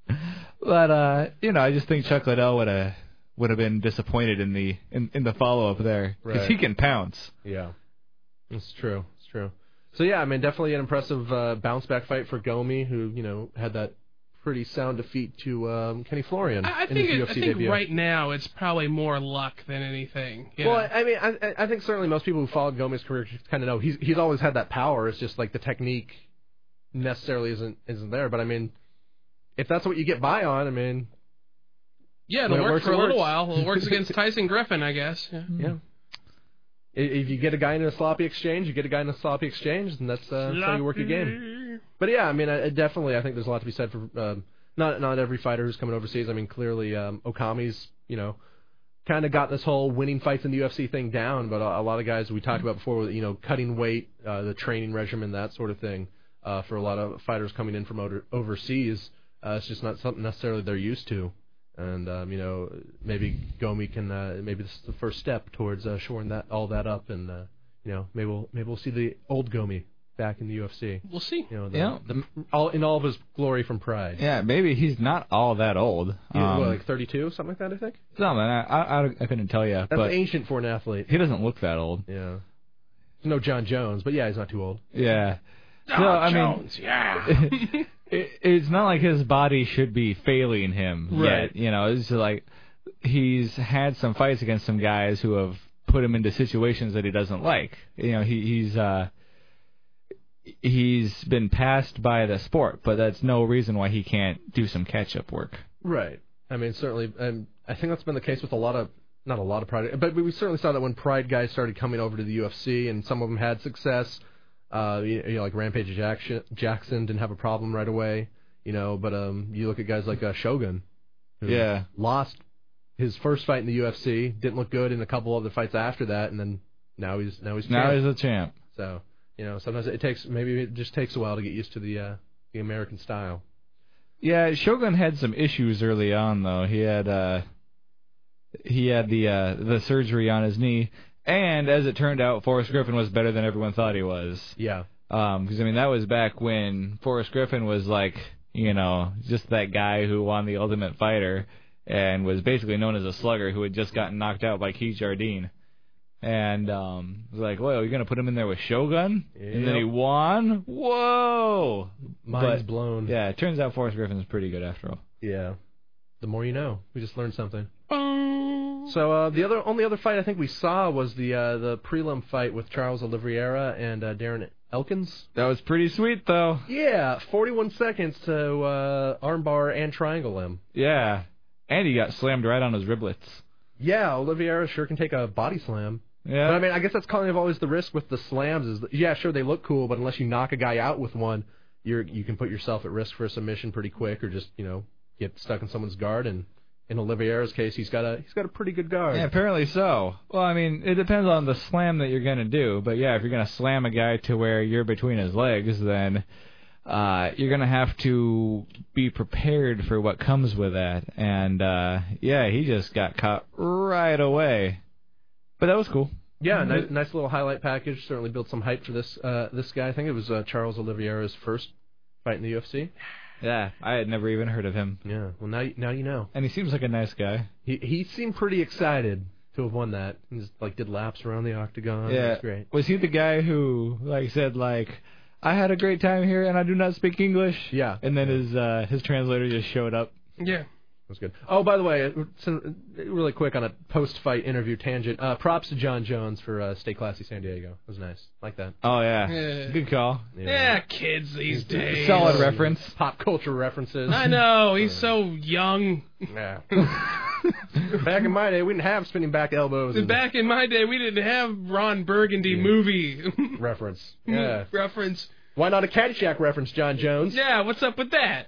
But uh, you know, I just think Chuck Liddell would have would have been disappointed in the in, in the follow up there because Right. he can pounce. Yeah. It's true. It's true. So yeah, I mean, definitely an impressive uh, bounce back fight for Gomi, who you know had that pretty sound defeat to um, Kenny Florian I, I in think his it, U I F C think debut. right now it's probably more luck than anything. you Well, know? I I mean, I, I think certainly most people who followed Gomi's career kind of know he's he's always had that power. It's just like the technique necessarily isn't isn't there. But I mean, if that's what you get by on, I mean, yeah, when it'll it work works, for it a little works. while. It works against Tyson Griffin, I guess. Yeah. yeah. I- If you get a guy in a sloppy exchange, you get a guy in a sloppy exchange, and that's, uh, that's how you work your game. But yeah, I mean, I, I definitely, I think there's a lot to be said for um, not not every fighter who's coming overseas. I mean, clearly, um, Okami's, you know, kind of got this whole winning fights in the U F C thing down. But a, a lot of guys we talked about before, you know, cutting weight, uh, the training regimen, that sort of thing, uh, for a lot of fighters coming in from over, overseas, uh, it's just not something necessarily they're used to. And um, you know, maybe Gomi can, uh, maybe this is the first step towards uh, shoring that all that up, and uh, you know, maybe we'll maybe we'll see the old Gomi back in the U F C. We'll see. You know, the, Yeah. the, all in all of his glory from Pride. Yeah, maybe he's not all that old. He was, Um, what, like thirty-two, something like that, I think. something I, I I couldn't tell you, That's but ancient for an athlete. he doesn't look that old. Yeah. No John Jones, but yeah, he's not too old. Yeah. Oh, So, I mean, Jones, yeah. it, it's not like his body should be failing him Right. yet. You know, it's just like he's had some fights against some guys who have put him into situations that he doesn't like. You know, he, he's uh, he's been passed by the sport, but that's no reason why he can't do some catch-up work. Right. I mean, certainly, and I think that's been the case with a lot of, not a lot of Pride, but we certainly saw that when Pride guys started coming over to the U F C, and some of them had success. Uh, you, you know, like Rampage Jackson, Jackson didn't have a problem right away, you know, but um, you look at guys like uh, Shogun, who Yeah. lost his first fight in the U F C, didn't look good in a couple other fights after that, and then now he's now he's Now champ. he's a champ. So, you know, sometimes it takes, maybe it just takes a while to get used to the uh, the American style. Yeah, Shogun had some issues early on, though. He had uh, he had the uh, the surgery on his knee, and as it turned out, Forrest Griffin was better than everyone thought he was. Yeah. Um, because I mean that was back when Forrest Griffin was like, you know, just that guy who won the Ultimate Fighter and was basically known as a slugger who had just gotten knocked out by Keith Jardine. And um, it was like, whoa, you're gonna put him in there with Shogun, Yep. and then he won. Whoa, Mind's but, blown. Yeah, it turns out Forrest Griffin's pretty good after all. Yeah. The more you know. We just learned something. Um, So uh, the other only other fight I think we saw was the uh, the prelim fight with Charles Oliveira and uh, Darren Elkins. That was pretty sweet, though. Yeah, forty-one seconds to uh, armbar and triangle him. Yeah, and he got slammed right on his riblets. Yeah, Oliveira sure can take a body slam. Yeah, But I mean, I guess that's kind of always the risk with the slams. Is that, yeah, sure they look cool, but unless you knock a guy out with one, you're you can put yourself at risk for a submission pretty quick, or just you know get stuck in someone's guard. And in Oliveira's case, he's got a he's got a pretty good guard. yeah, apparently so. Well, I mean, it depends on the slam that you're gonna do, but yeah, if you're gonna slam a guy to where you're between his legs, then uh, you're gonna have to be prepared for what comes with that. And uh, yeah, he just got caught right away. But that was cool. Yeah, nice, nice little highlight package. Certainly built some hype for this uh, this guy. I think it was uh, Charles Oliveira's first fight in the U F C. Yeah, I had never even heard of him. Yeah, well now you- now you know. And he seems like a nice guy. He he seemed pretty excited to have won that. He just, like did laps around the octagon. It Yeah, was great. Was he the guy who like said like, I had a great time here and I do not speak English? Yeah. And then his uh, his translator just showed up. yeah. That was good. Oh, by the way, so, really quick on a post-fight interview tangent. Uh, props to John Jones for uh, Stay Classy San Diego. It was nice. Like that. Oh yeah, Yeah. good call. Yeah, kids these days. Solid reference. Pop culture references. I know, he's so young. Yeah. Back in my day, we didn't have spinning back elbows. And Back in my day, we didn't have Ron Burgundy movie reference. Yeah. reference. Why not a Caddyshack reference, John Jones? Yeah, what's up with that?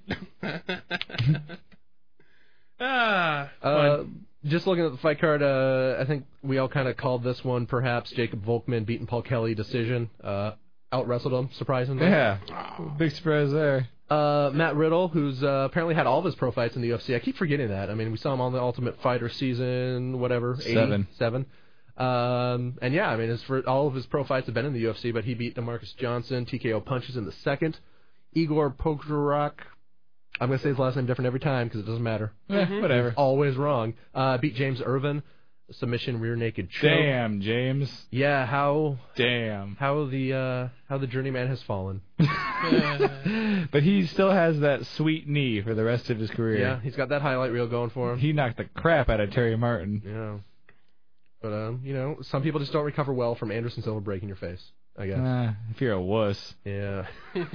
ah, Uh, fun. just looking at the fight card, uh, I think we all kind of called this one perhaps Jacob Volkman beating Paul Kelly decision. Uh, out wrestled him, surprisingly. Yeah, big surprise there. Uh, Matt Riddle, who's uh, apparently had all of his pro fights in the U F C. I keep forgetting that. I mean, we saw him on the Ultimate Fighter season, whatever, Seven. Seven. Um, and yeah, I mean, his, for, all of his pro fights have been in the U F C, but he beat DeMarcus Johnson, T K O punches in the second. Igor Prokhorov, I'm going to say his last name different every time because it doesn't matter. Yeah, whatever. Always wrong. Uh, beat James Irvin, submission rear naked choke. Damn, James. Yeah, how Damn. how the uh, how the journeyman has fallen. But he still has that sweet knee for the rest of his career. Yeah, he's got that highlight reel going for him. He knocked the crap out of Terry Martin. Yeah. But, um, you know, some people just don't recover well from Anderson Silva breaking your face, I guess. Uh, if you're a wuss. Yeah.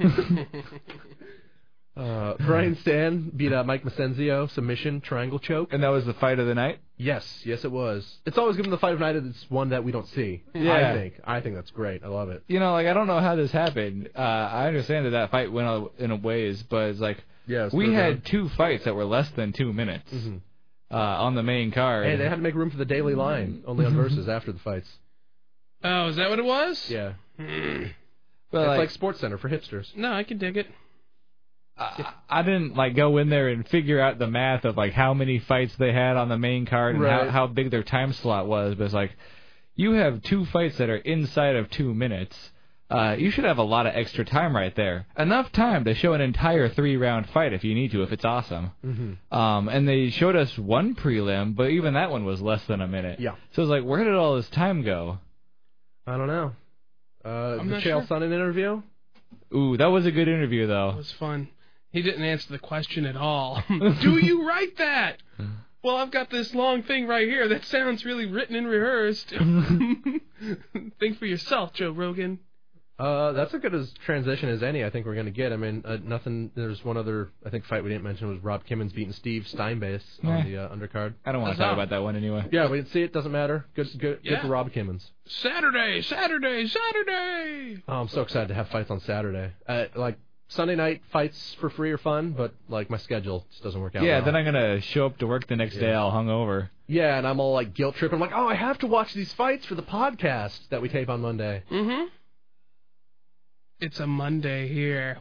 uh, Brian Stan beat uh, Mike Macenzio, submission, triangle choke. And that was the fight of the night? Yes, yes it was. It's always given the fight of night, it's one that we don't see. Yeah. I think. I think that's great. I love it. You know, like, I don't know how this happened. Uh, I understand that that fight went a- in a ways, but it's like, Yeah, it's we third had round. two fights that were less than two minutes Mhm. uh, on the main card. Hey, they had to make room for the daily line, only on Versus after the fights. Oh, is that what it was? Yeah. But, it's like, like Sports Center for hipsters. No, I can dig it. I, I didn't like go in there and figure out the math of like how many fights they had on the main card and Right. how, how big their time slot was. But it's like you have two fights that are inside of two minutes. Uh, you should have a lot of extra time right there. Enough time to show an entire three-round fight if you need to, if it's awesome. Mm-hmm. Um, and they showed us one prelim, but even that one was less than a minute. Yeah. So it's like, where did all this time go? I don't know. Uh, I'm the not Chael sure. Sonnen interview? Ooh, that was a good interview, It though. was fun. He didn't answer the question at all. Do you write that? Well, I've got this long thing right here that sounds really written and rehearsed. Think for yourself, Joe Rogan. Uh, that's as good as transition as any I think we're going to get. I mean, uh, nothing. There's one other, I think, fight we didn't mention was Rob Kimmons beating Steve Steinbase on Nah. the uh, undercard. I don't want to That's talk how- about that one anyway. Yeah, we didn't see it. Doesn't matter. Good, good, Yeah. good for Rob Kimmons. Saturday, Saturday, Saturday. Oh, I'm so excited to have fights on Saturday. Uh, like Sunday night fights for free are fun, but like my schedule just doesn't work out. Yeah, well. then I'm going to show up to work the next day Yeah. all hungover. Yeah, and I'm all like guilt tripping. I'm like, oh, I have to watch these fights for the podcast that we tape on Monday. Mm-hmm. It's a Monday here.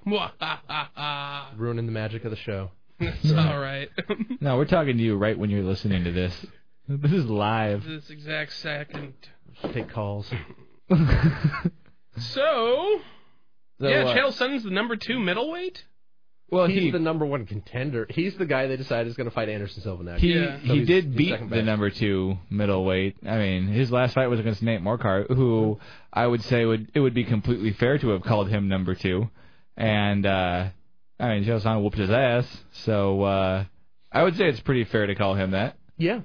Ruining the magic of the show. That's all right. No, we're talking to you right when you're listening to this. This is live. This exact second. Take calls. So, So, yeah, uh, Chael Sonnen's the number two middleweight. Well, he's he the number one contender. He's the guy they decided is going to fight Anderson Silva next. he, Yeah. he So he's- did he's beat second the best. number two middleweight. I mean, his last fight was against Nate Marquardt, who I would say would it would be completely fair to have called him number two. And uh, I mean, Chael Sonnen whooped his ass, so uh, I would say it's pretty fair to call him that. Yeah.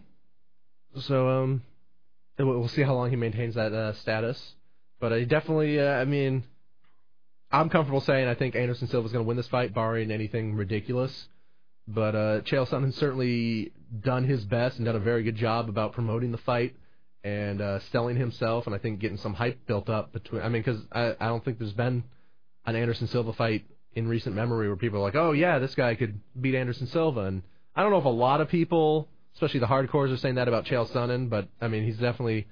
So um, we'll we'll see how long he maintains that uh, status. But I definitely, uh, I mean, I'm comfortable saying I think Anderson Silva's going to win this fight, barring anything ridiculous. But uh, Chael Sonnen's certainly done his best and done a very good job about promoting the fight and uh, selling himself, and I think getting some hype built up between. I mean, because I, I don't think there's been an Anderson Silva fight in recent memory where people are like, oh yeah, this guy could beat Anderson Silva, and I don't know if a lot of people, especially the hardcores, are saying that about Chael Sonnen, but I mean, he's definitely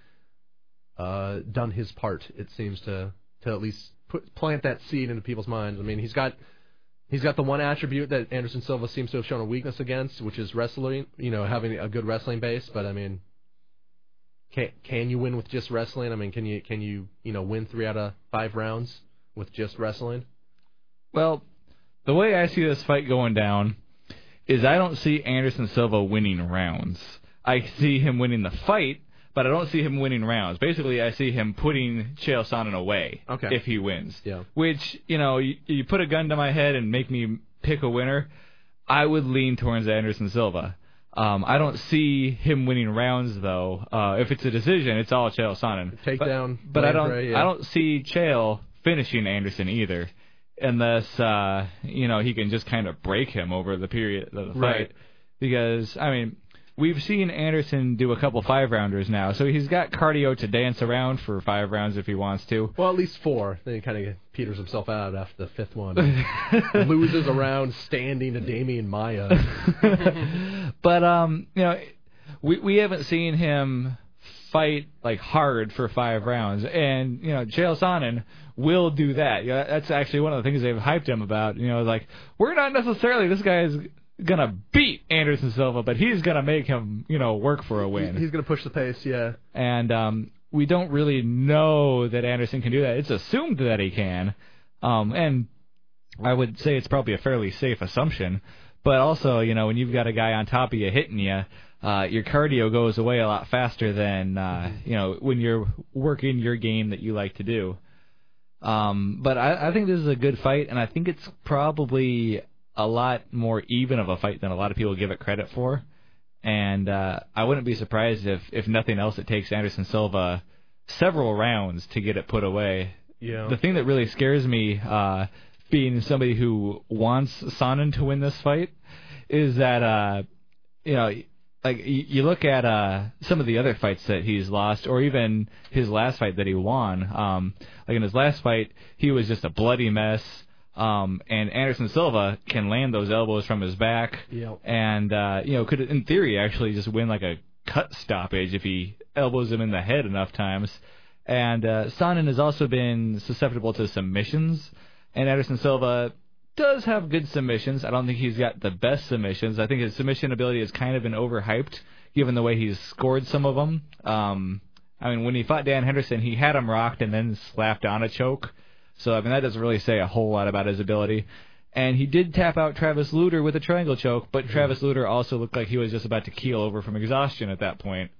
uh, done his part. It seems to to at least put plant that seed into people's minds. I mean, he's got he's got the one attribute that Anderson Silva seems to have shown a weakness against, which is wrestling. You know, having a good wrestling base. But I mean, can can you win with just wrestling? I mean, can you can you you know win three out of five rounds with just wrestling? Well, the way I see this fight going down is I don't see Anderson Silva winning rounds. I see him winning the fight, but I don't see him winning rounds. Basically, I see him putting Chael Sonnen away Okay. if he wins. Yeah. Which, you know, you, you put a gun to my head and make me pick a winner, I would lean towards Anderson Silva. Um, I don't see him winning rounds, though. Uh, if it's a decision, it's all Chael Sonnen. Takedown. But, but I don't Landry, yeah. I don't see Chael finishing Anderson either, unless uh, you know he can just kind of break him over the period of the fight. Right. Because I mean, we've seen Anderson do a couple five rounders now, so he's got cardio to dance around for five rounds if he wants to. Well, at least four. Then he kind of peters himself out after the fifth one. Loses a round standing to Damian Maia. But um, you know, we we haven't seen him fight like hard for five rounds, and you know, Chael Sonnen will do that. You know, that's actually one of the things they've hyped him about. You know, like we're not necessarily this guy is gonna beat Anderson Silva, but he's gonna make him, you know, work for a win. He's going to push the pace, yeah. And um, we don't really know that Anderson can do that. It's assumed that he can, um, and I would say it's probably a fairly safe assumption. But also, you know, when you've got a guy on top of you hitting you, uh, your cardio goes away a lot faster than uh, you know when you're working your game that you like to do. Um, but I, I think this is a good fight, and I think it's probably a lot more even of a fight than a lot of people give it credit for. And uh, I wouldn't be surprised if, if nothing else, it takes Anderson Silva several rounds to get it put away. Yeah. The thing that really scares me, uh, being somebody who wants Sonnen to win this fight, is that, uh, you know, like you, you look at uh, some of the other fights that he's lost, or even his last fight that he won. Um, like in his last fight, he was just a bloody mess. Um, and Anderson Silva can land those elbows from his back, Yep. and uh, you know could in theory actually just win like a cut stoppage if he elbows him in the head enough times. And uh, Sonnen has also been susceptible to submissions, and Anderson Silva does have good submissions. I don't think he's got the best submissions. I think his submission ability has kind of been overhyped, given the way he's scored some of them. Um, I mean, when he fought Dan Henderson, he had him rocked and then slapped on a choke. So, I mean, that doesn't really say a whole lot about his ability. And he did tap out Travis Lutter with a triangle choke, but mm-hmm. Travis Lutter also looked like he was just about to keel over from exhaustion at that point.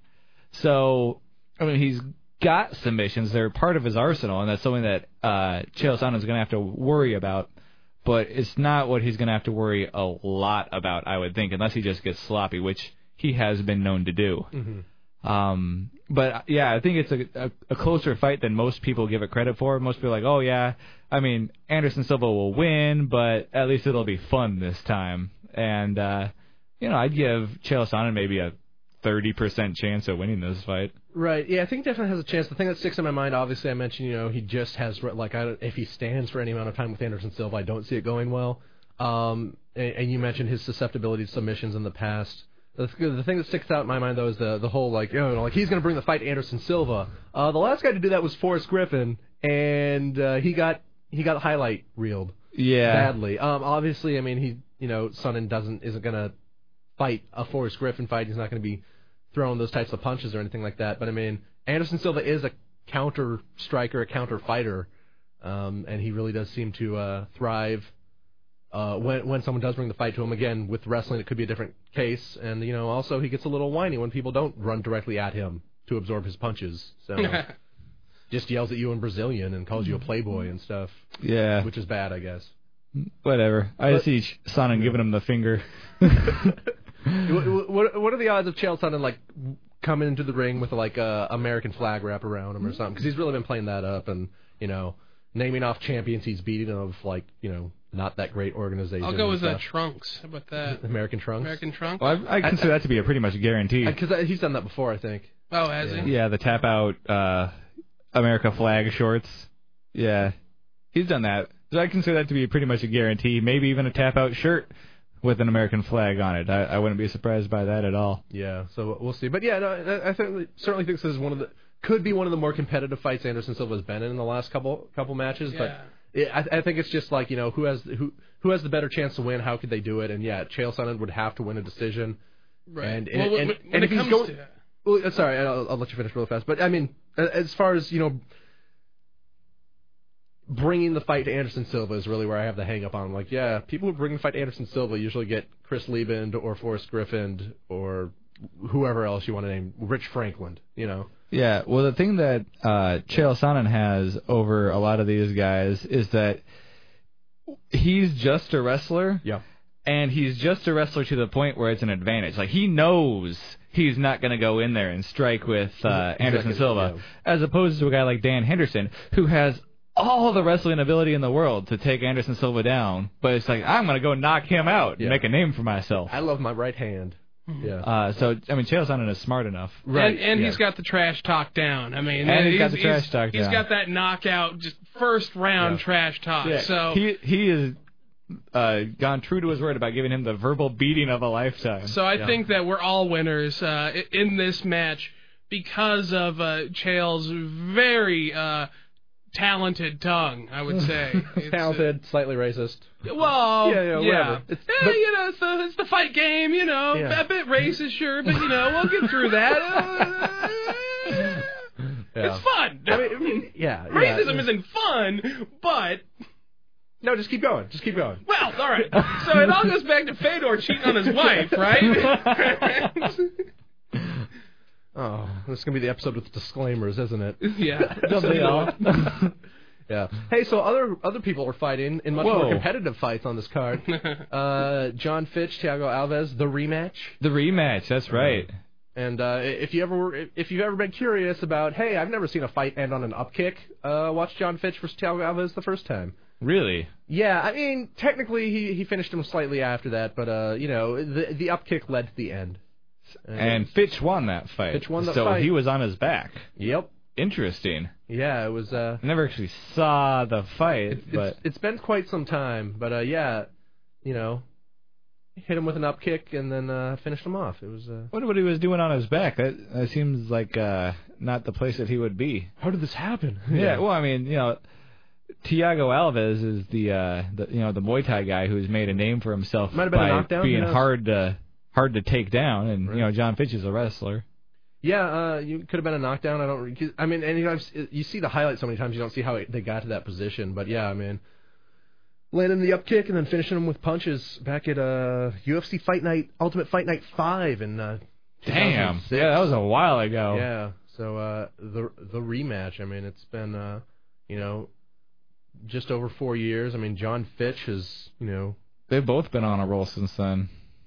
So, I mean, he's got submissions. They're part of his arsenal, and that's something that uh, Chael Sonnen is going to have to worry about. But it's not what he's going to have to worry a lot about, I would think, unless he just gets sloppy, which he has been known to do. Mm-hmm. Um, but yeah, I think it's a, a, a closer fight than most people give it credit for. Most people are like, oh yeah, I mean, Anderson Silva will win, but at least it'll be fun this time. And, uh, you know, I'd give Chael Sonnen maybe a thirty percent chance of winning this fight. Right, yeah, I think definitely has a chance. The thing that sticks in my mind, obviously, I mentioned, you know, he just has, like, I don't, if he stands for any amount of time with Anderson Silva, I don't see it going well. Um, and, and you mentioned his susceptibility to submissions in the past. The, the thing that sticks out in my mind, though, is the the whole, like, you know, like he's going to bring the fight to Anderson Silva. Uh, the last guy to do that was Forrest Griffin, and uh, he got he got highlight reeled Yeah. badly. Um, obviously, I mean, he, you know, Sonnen doesn't isn't going to fight a Forrest Griffin fight. He's not going to be throwing those types of punches or anything like that. But I mean, Anderson Silva is a counter striker, a counter fighter, um, and he really does seem to uh, thrive uh, when when someone does bring the fight to him. Again, with wrestling, it could be a different case, and you know, also he gets a little whiny when people don't run directly at him to absorb his punches. So just yells at you in Brazilian and calls you a playboy and stuff. Yeah, which is bad, I guess. Whatever. I but, see Sonnen yeah. giving him the finger. what, what, what are the odds of Chael Sonnen like coming into the ring with like a American flag wrap around him or something? Because he's really been playing that up and you know naming off champions he's beaten of like you know not that great organization. I'll go with uh, Trunks. How about that? American Trunks. American Trunks. Well, I, I consider I, that to be a pretty much guarantee. Because he's done that before, I think. Oh, has yeah. he? Yeah, the tap out uh, America flag shorts. Yeah, he's done that. So I consider that to be pretty much a guarantee. Maybe even a tap out shirt with an American flag on it. I, I wouldn't be surprised by that at all. Yeah, so we'll see. But yeah, no, I certainly certainly think this is one of the could be one of the more competitive fights Anderson Silva has been in in the last couple couple matches. Yeah. But it, I, I think it's just like you know who has who who has the better chance to win. How could they do it? And yeah, Chael Sonnen would have to win a decision. Right. And, well, and, when, and, when and it if comes he's going, to well, sorry, I'll, I'll let you finish real fast. But I mean, as far as you know. Bringing the fight to Anderson Silva is really where I have the hang up on. Like, yeah, people who bring the fight to Anderson Silva usually get Chris Liebend or Forrest Griffin or whoever else you want to name, Rich Franklin, you know. Yeah, well, the thing that uh, Chael Sonnen has over a lot of these guys is that he's just a wrestler. Yeah. And he's just a wrestler to the point where it's an advantage. Like, he knows he's not going to go in there and strike with uh, Anderson exactly, Silva, yeah. as opposed to a guy like Dan Henderson, who has all the wrestling ability in the world to take Anderson Silva down, but it's like, I'm going to go knock him out and yeah. make a name for myself. I love my right hand. Yeah. Uh, so, I mean, Chael Sonnen is smart enough. Right. And, and yeah. he's got the trash talk down. I mean, and he's, he's got the trash he's, talk he's down. He's got that knockout, just first round yeah. trash talk. Yeah. So he he is uh, gone true to his word about giving him the verbal beating of a lifetime. So I yeah. think that we're all winners uh, in this match because of uh, Chael's very uh, talented tongue, I would say. It's, talented, uh, slightly racist. Well, yeah, yeah, whatever. It's, yeah, but, you know, it's the, it's the fight game, you know, yeah. a bit racist, sure, but, you know, we'll get through that. Uh, yeah. It's fun. I mean, I mean yeah. Racism yeah. isn't fun, but... No, just keep going. Just keep going. Well, all right. So it all goes back to Fedor cheating on his wife, right? Oh, this is going to be the episode with disclaimers, isn't it? Yeah. Don't they all? Yeah. Hey, so other other people are fighting in much Whoa. more competitive fights on this card. uh, John Fitch, Thiago Alves, the rematch. The rematch, that's right. Uh, and uh, if you ever were, if you've ever been curious about, hey, I've never seen a fight end on an up kick, uh, watch John Fitch versus Thiago Alves the first time. Really? Yeah, I mean, technically he he finished him slightly after that, but uh, you know, the the up kick led to the end. Uh, And Fitch won that fight. Fitch won the so fight. he was on his back. Yep. Interesting. Yeah, it was. Uh, I never actually saw the fight, it's, but it's, it's been quite some time, but uh, yeah, you know, hit him with an up kick and then uh, finished him off. It was. Uh, I wonder what he was doing on his back. That, that seems like uh, not the place that he would be. How did this happen? Yeah. yeah. Well, I mean, you know, Thiago Alves is the, uh, the you know the Muay Thai guy who's made a name for himself Might have been a by knockdown, being who knows? hard to hard to take down, and Right. you know John Fitch is a wrestler. Yeah, uh, you could have been a knockdown. I don't. re- I mean, and you know, I've- you see the highlights so many times, you don't see how they got to that position. But yeah, I mean, landing the up kick and then finishing him with punches back at uh, U F C Fight Night, Ultimate Fight Night five in uh, two thousand Damn. six. Yeah, that was a while ago. Yeah. So uh, the the rematch. I mean, it's been uh, you know just over four years. I mean, John Fitch has you know They've both been on a roll since then.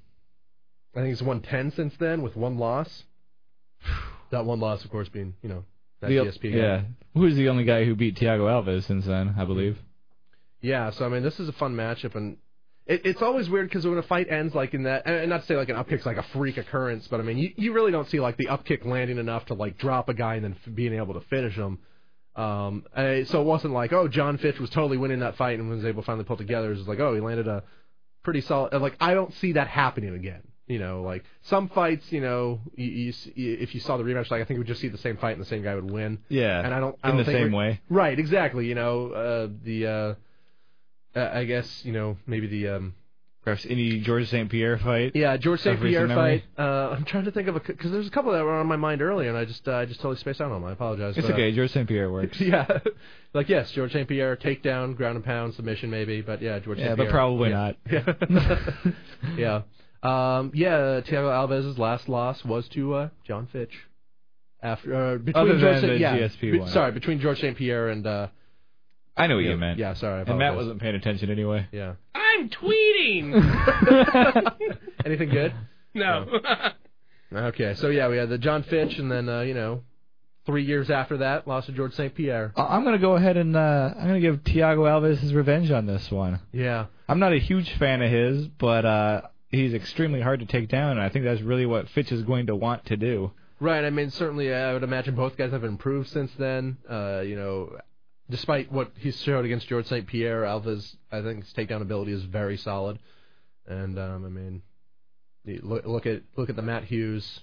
I think he's won ten since then with one loss. That one loss, of course, being you know that The- G S P guy. yeah. Who's the only guy who beat Thiago Alves since then, I believe. Yeah, so I mean, this is a fun matchup, and it, it's always weird because when a fight ends like in that, and not to say like an up kick's like a freak occurrence, but I mean, you, you really don't see like the up kick landing enough to like drop a guy and then f- being able to finish him. Um, uh, so it wasn't like, oh, John Fitch was totally winning that fight and was able to finally pull it together. It was like, oh, he landed a pretty solid. Like, I don't see that happening again. You know, like some fights, you know, you, you, s- you, if you saw the rematch, like I think we would just see the same fight and the same guy would win. Yeah. And I don't, I in don't the think same we're- way. Right, exactly. You know, uh, the uh, uh, I guess you know maybe the um, Perhaps any George Saint Pierre fight? Yeah, George Saint of Pierre recent fight. memory? Uh, I'm trying to think of a because there's a couple that were on my mind earlier, and I just uh, I just totally spaced out on them. I apologize. It's but, okay. Uh, George Saint Pierre works. yeah, like yes, George Saint Pierre takedown, ground and pound, submission maybe, but yeah, George Yeah, Saint but Pierre. probably yeah. not. Yeah, yeah, um, yeah. Thiago Alves' last loss was to uh, John Fitch. After uh, between Other George than Saint, the yeah, G S P be- one. sorry, between George Saint Pierre and. Uh, I know what yeah, you meant. Yeah, sorry. I And Matt apologize. wasn't paying attention anyway. Yeah. I'm tweeting. Anything good? No. Okay, so yeah, we had the John Fitch, and then uh, you know, three years after that, lost to George Saint Pierre. Uh, I'm gonna go ahead and uh, I'm gonna give Thiago Alves his revenge on this one. Yeah. I'm not a huge fan of his, but uh, he's extremely hard to take down, and I think that's really what Fitch is going to want to do. Right. I mean, certainly, I would imagine both guys have improved since then. Uh, you know, despite what he showed against George Saint Pierre, Alves, I think his takedown ability is very solid. And um, I mean, you look, look at look at the Matt Hughes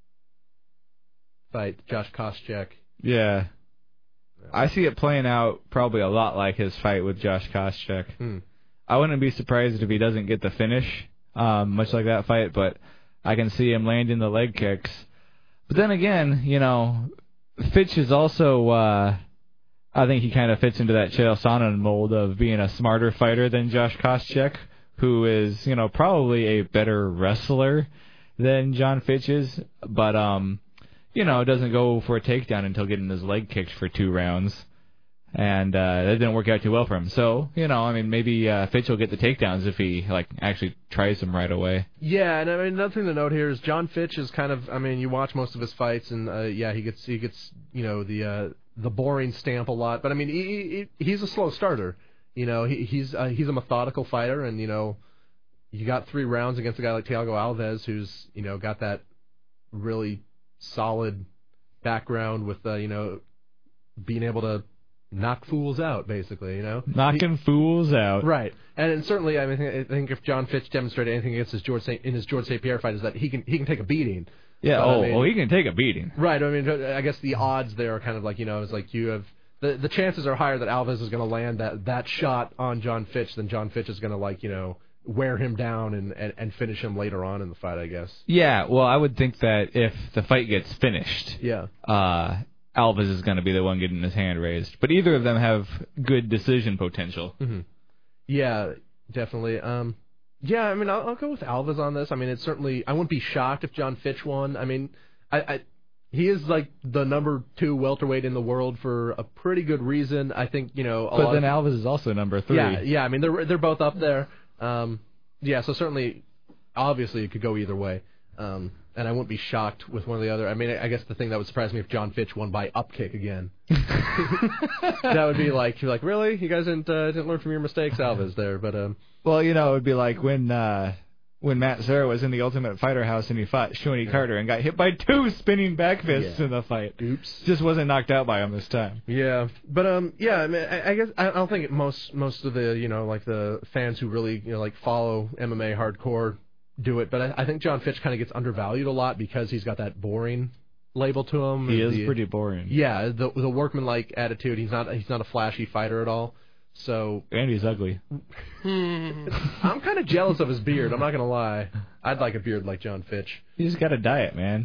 fight, Josh Koscheck. Yeah. I see it playing out probably a lot like his fight with Josh Koscheck. Hmm. I wouldn't be surprised if he doesn't get the finish, um, much like that fight, but I can see him landing the leg kicks. But then again, you know, Fitch is also, uh, I think he kind of fits into that Chael Sonnen mold of being a smarter fighter than Josh Koscheck, who is, you know, probably a better wrestler than John Fitch is, but, um, you know, doesn't go for a takedown until getting his leg kicked for two rounds. And uh, that didn't work out too well for him. So, you know, I mean, maybe uh, Fitch will get the takedowns if he, like, actually tries them right away. Yeah, and I mean, another thing to note here is John Fitch is kind of, I mean, you watch most of his fights, and, uh, yeah, he gets, he gets, you know, the uh, the boring stamp a lot. But, I mean, he, he, he's a slow starter. You know, he, he's uh, he's a methodical fighter, and, you know, you got three rounds against a guy like Thiago Alves, who's, you know, got that really solid background with, uh, you know, being able to knock fools out, basically, you know? Knocking he, fools out. Right. And, and certainly, I mean, I think if John Fitch demonstrated anything against his George Saint, in his George Saint Pierre fight is that he can he can take a beating. Yeah, but, oh, I mean, well, he can take a beating. Right. I mean, I guess the odds there are kind of like, you know, it's like you have... The, the chances are higher that Alves is going to land that, that shot on John Fitch than John Fitch is going to, like, you know, wear him down and, and, and finish him later on in the fight, I guess. Yeah, well, I would think that if the fight gets finished, Yeah. uh, Alves is going to be the one getting his hand raised. But either of them have good decision potential. Mm-hmm. Yeah, definitely. Um, yeah, I mean, I'll, I'll go with Alves on this. I mean, it's certainly... I wouldn't be shocked if John Fitch won. I mean, I... I he is like the number two welterweight in the world for a pretty good reason. I think, you know... A But lot then of, Alves is also number three. Yeah, yeah. I mean, they're they're both up there. Um, yeah, so certainly, obviously, it could go either way. Um, and I wouldn't be shocked with one or the other. I mean, I guess the thing that would surprise me if John Fitch won by upkick again. That would be like, you're like, really? You guys didn't uh, didn't learn from your mistakes, Alves, there. But um, Well, you know, it would be like when uh, when Matt Serra was in the Ultimate Fighter house and he fought Shoney Yeah. Carter and got hit by two spinning back fists Yeah. in the fight. oops. Just wasn't knocked out by him this time. Yeah, but um, yeah. I mean, I, I guess I don't think most most of the you know like the fans who really you know like follow M M A hardcore do it. But I, I think John Fitch kind of gets undervalued a lot because he's got that boring label to him. He is The- pretty boring. Yeah, the the workmanlike attitude. He's not he's not a flashy fighter at all. So And he's ugly. Hmm. I'm kind of jealous of his beard. I'm not gonna lie. I'd like a beard like John Fitch. He's got a diet, man.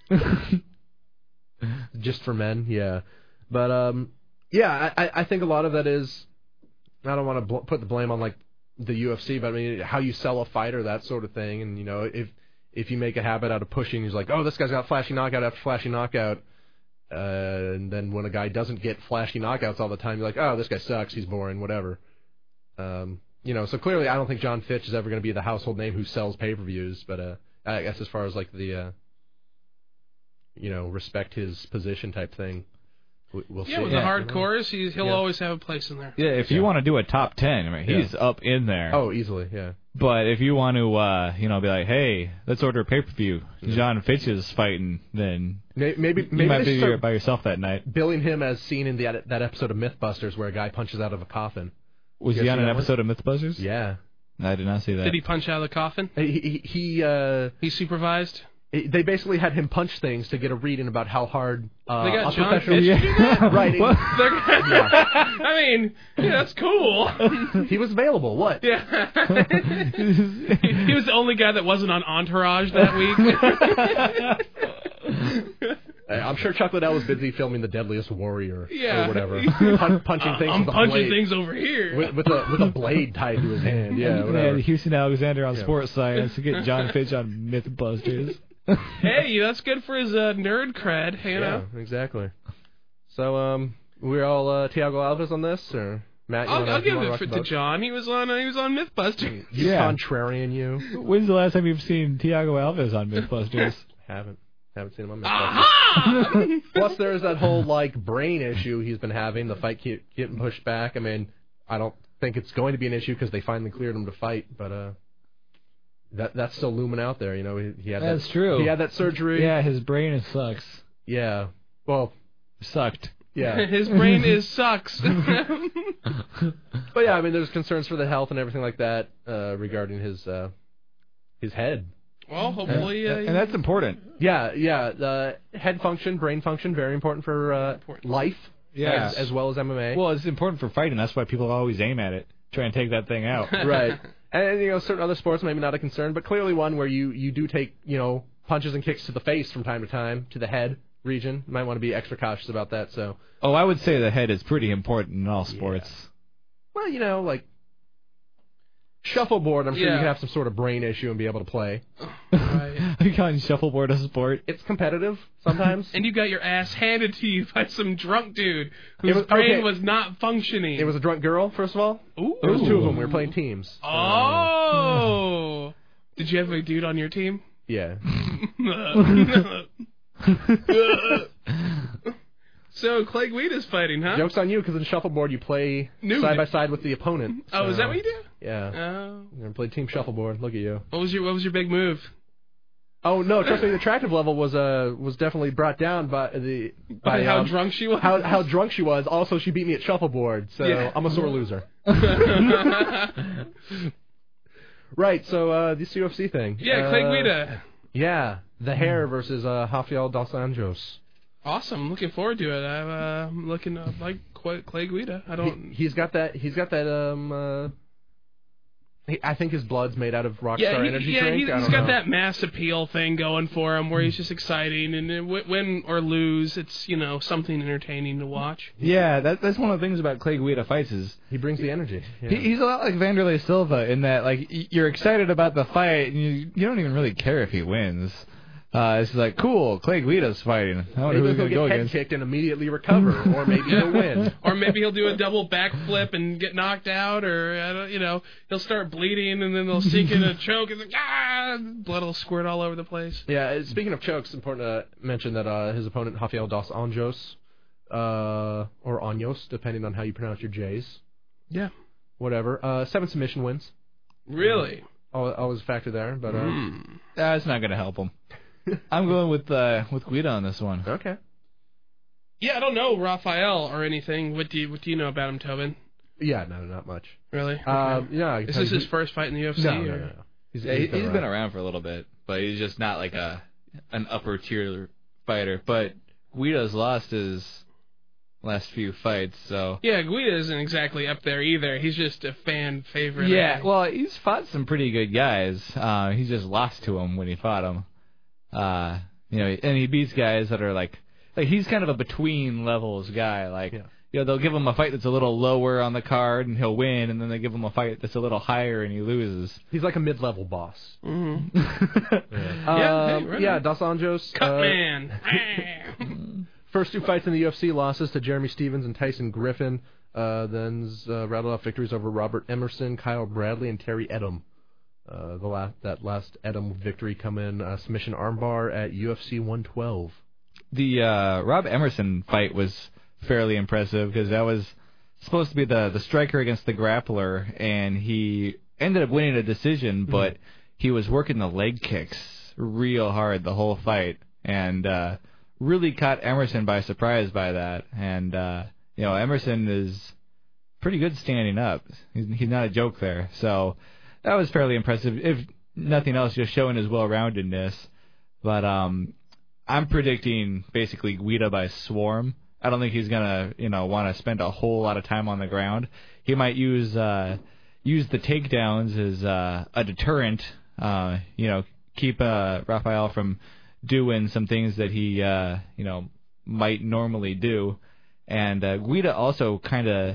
Just for men, yeah. But um, yeah, I I think a lot of that is. I don't want to bl- put the blame on like the U F C, but I mean how you sell a fighter, that sort of thing. And you know if if you make a habit out of pushing, he's like, oh, this guy's got flashy knockout after flashy knockout. Uh, and then when a guy doesn't get flashy knockouts all the time, you're like, oh, this guy sucks, he's boring, whatever. Um, you know, so clearly I don't think John Fitch is ever going to be the household name who sells pay-per-views, but uh, I guess as far as like the, uh, you know, respect his position type thing, we, we'll Yeah, see. with Yeah. the hardcores, he's, he'll Yeah. always have a place in there. Yeah, if you Yeah. want to do a top ten, right, he's up in there. Oh, easily, yeah. But if you want to, uh, you know, be like, hey, let's order a pay-per-view. Yeah. John Fitch is fighting, then Maybe maybe, you maybe might they be start by yourself that night. billing him as seen in the, that episode of Mythbusters where a guy punches out of a coffin. Was You he guys on see an that one? episode of Mythbusters? Yeah. I did not see that. Did he punch out of the coffin? He he, he uh He supervised? They basically had him punch things to get a reading about how hard uh, They got a John professional. Fitch to do that? Right. They're- I mean, yeah, that's cool. He was available. What? Yeah. he, he was the only guy that wasn't on Entourage that week. I'm sure Chuck Liddell was busy filming The Deadliest Warrior Yeah. or whatever, Pun- punching things. I'm with punching a blade, things over here. with, with a with a blade tied to his hand. Yeah, And whatever. Houston Alexander on Yeah. Sports Science to get John Fitch on Mythbusters. Hey, that's good for his uh, nerd cred, you know? Yeah, exactly. So, um, we're all uh, Thiago Alves on this, or Matt? You I'll, wanna, I'll you give wanna it rock for, the to boat? John. He was on. Uh, he was on MythBusters. You Yeah. contrarian, you. When's the last time you've seen Thiago Alves on Mythbusters? Haven't. Haven't seen him on Mythbusters. Aha! Plus, there's that whole like brain issue he's been having. The fight keep getting pushed back. I mean, I don't think it's going to be an issue because they finally cleared him to fight, but uh, that that's still looming out there. You know, he, he had That's that, true. He had that surgery. Yeah, his brain is sucks. Yeah. Well, Sucked. yeah. His brain is sucks. But yeah, I mean, there's concerns for the health and everything like that uh, regarding his uh, his head. Well, hopefully, uh, And that's important. Yeah, yeah. The head function, brain function, very important for uh, Important. life. Yeah. As, as well as M M A. Well, it's important for fighting. That's why people always aim at it. Try and take that thing out. Right. And, you know, certain other sports, maybe not a concern, but clearly one where you, you do take, you know, punches and kicks to the face from time to time, to the head region. You might want to be extra cautious about that, so. Oh, I would say the head is pretty important in all sports. Well, you know, like, shuffleboard, I'm sure Yeah. you could have some sort of brain issue and be able to play. Right. Are you calling shuffleboard a sport? It's competitive sometimes. And you got your ass handed to you by some drunk dude whose It was- brain okay. was not functioning. It was a drunk girl, first of all. Ooh. There was two of them. We were playing teams. Oh. Did you have a dude on your team? Yeah. So Clay Guida's fighting, huh? Joke's on you, because in shuffleboard you play Nude. side by side with the opponent. Oh, is so- that what you do? Yeah. Oh. We're gonna play team shuffleboard. Look at you. What was your What was your big move? Oh no, trust me, the attractive level was uh was definitely brought down by the By, by how um, drunk she was. how how drunk she was. Also, she beat me at shuffleboard, so Yeah. I'm a sore loser. Right. So uh, this U F C thing. Yeah, Clay Uh, Guida. Yeah, the hair versus uh, Rafael dos Anjos. Awesome. Looking forward to it. I'm uh, looking uh, like Clay Clay Guida. I don't. He, he's got that. He's got that. Um. Uh, he, I think his blood's made out of Rockstar Yeah, he, Energy yeah, drink. he's, I he's don't got know. that mass appeal thing going for him, where he's just exciting, and uh, w- win or lose, it's you know something entertaining to watch. Yeah, that, that's one of the things about Clay Guida fights is He brings the energy. Yeah. he, he's a lot like Vanderlei Silva in that like y- you're excited about the fight and you you don't even really care if he wins. Uh, it's like cool, Clay Guida's fighting. I wonder Maybe who he's he'll gonna get go head against. kicked and immediately recover, or maybe he'll win. Or maybe he'll do a double backflip and get knocked out, or I don't, you know, he'll start bleeding and then they'll sink in a choke. It's like ah, blood will squirt all over the place. Yeah, uh, speaking of chokes, it's important to mention that uh, his opponent, Rafael dos Anjos, uh, or Anjos, depending on how you pronounce your J's, Yeah. whatever, uh, seven submission wins. Really? Al- Always a factor there, but uh, Mm. That's not gonna help him. I'm going with uh, with Guida on this one. okay. Yeah, I don't know Raphael or anything. What do you What do you know about him, Tobin? Yeah, no, not much. Really? Uh, Okay. yeah. I can Is tell this you- his first fight in the U F C? No, no, or- no, no. He's, Yeah, he, he's been around. around for a little bit, but he's just not like a an upper tier fighter. But Guida's lost his last few fights, so Yeah, Guida isn't exactly up there either. He's just a fan favorite. yeah. Well, he's fought some pretty good guys. Uh, he's just lost to him when he fought him. Uh, you know, and he beats guys that are like like he's kind of a between levels guy. Like Yeah. you know, they'll give him a fight that's a little lower on the card and he'll win, and then they give him a fight that's a little higher and he loses. He's like a mid-level boss. hmm Yeah, hey, right yeah on. Dos Anjos. Cut uh, man. First two fights in the U F C, losses to Jeremy Stevens and Tyson Griffin. Uh, then uh, rattled off victories over Robert Emerson, Kyle Bradley, and Terry Edom. Uh, the last that last Edom victory come in uh, submission armbar at U F C one twelve. The uh, Rob Emerson fight was fairly impressive because that was supposed to be the the striker against the grappler, and he ended up winning a decision, but he was working the leg kicks real hard the whole fight, and uh, really caught Emerson by surprise by that. And uh, you know, Emerson is pretty good standing up. He's, he's not a joke there, so that was fairly impressive. If nothing else, just showing his well-roundedness. But um, I'm predicting basically Guida by swarm. I don't think he's gonna, you know, want to spend a whole lot of time on the ground. He might use uh, use the takedowns as uh, a deterrent. Uh, you know, keep uh, Rafael from doing some things that he, uh, you know, might normally do. And uh, Guida also kind of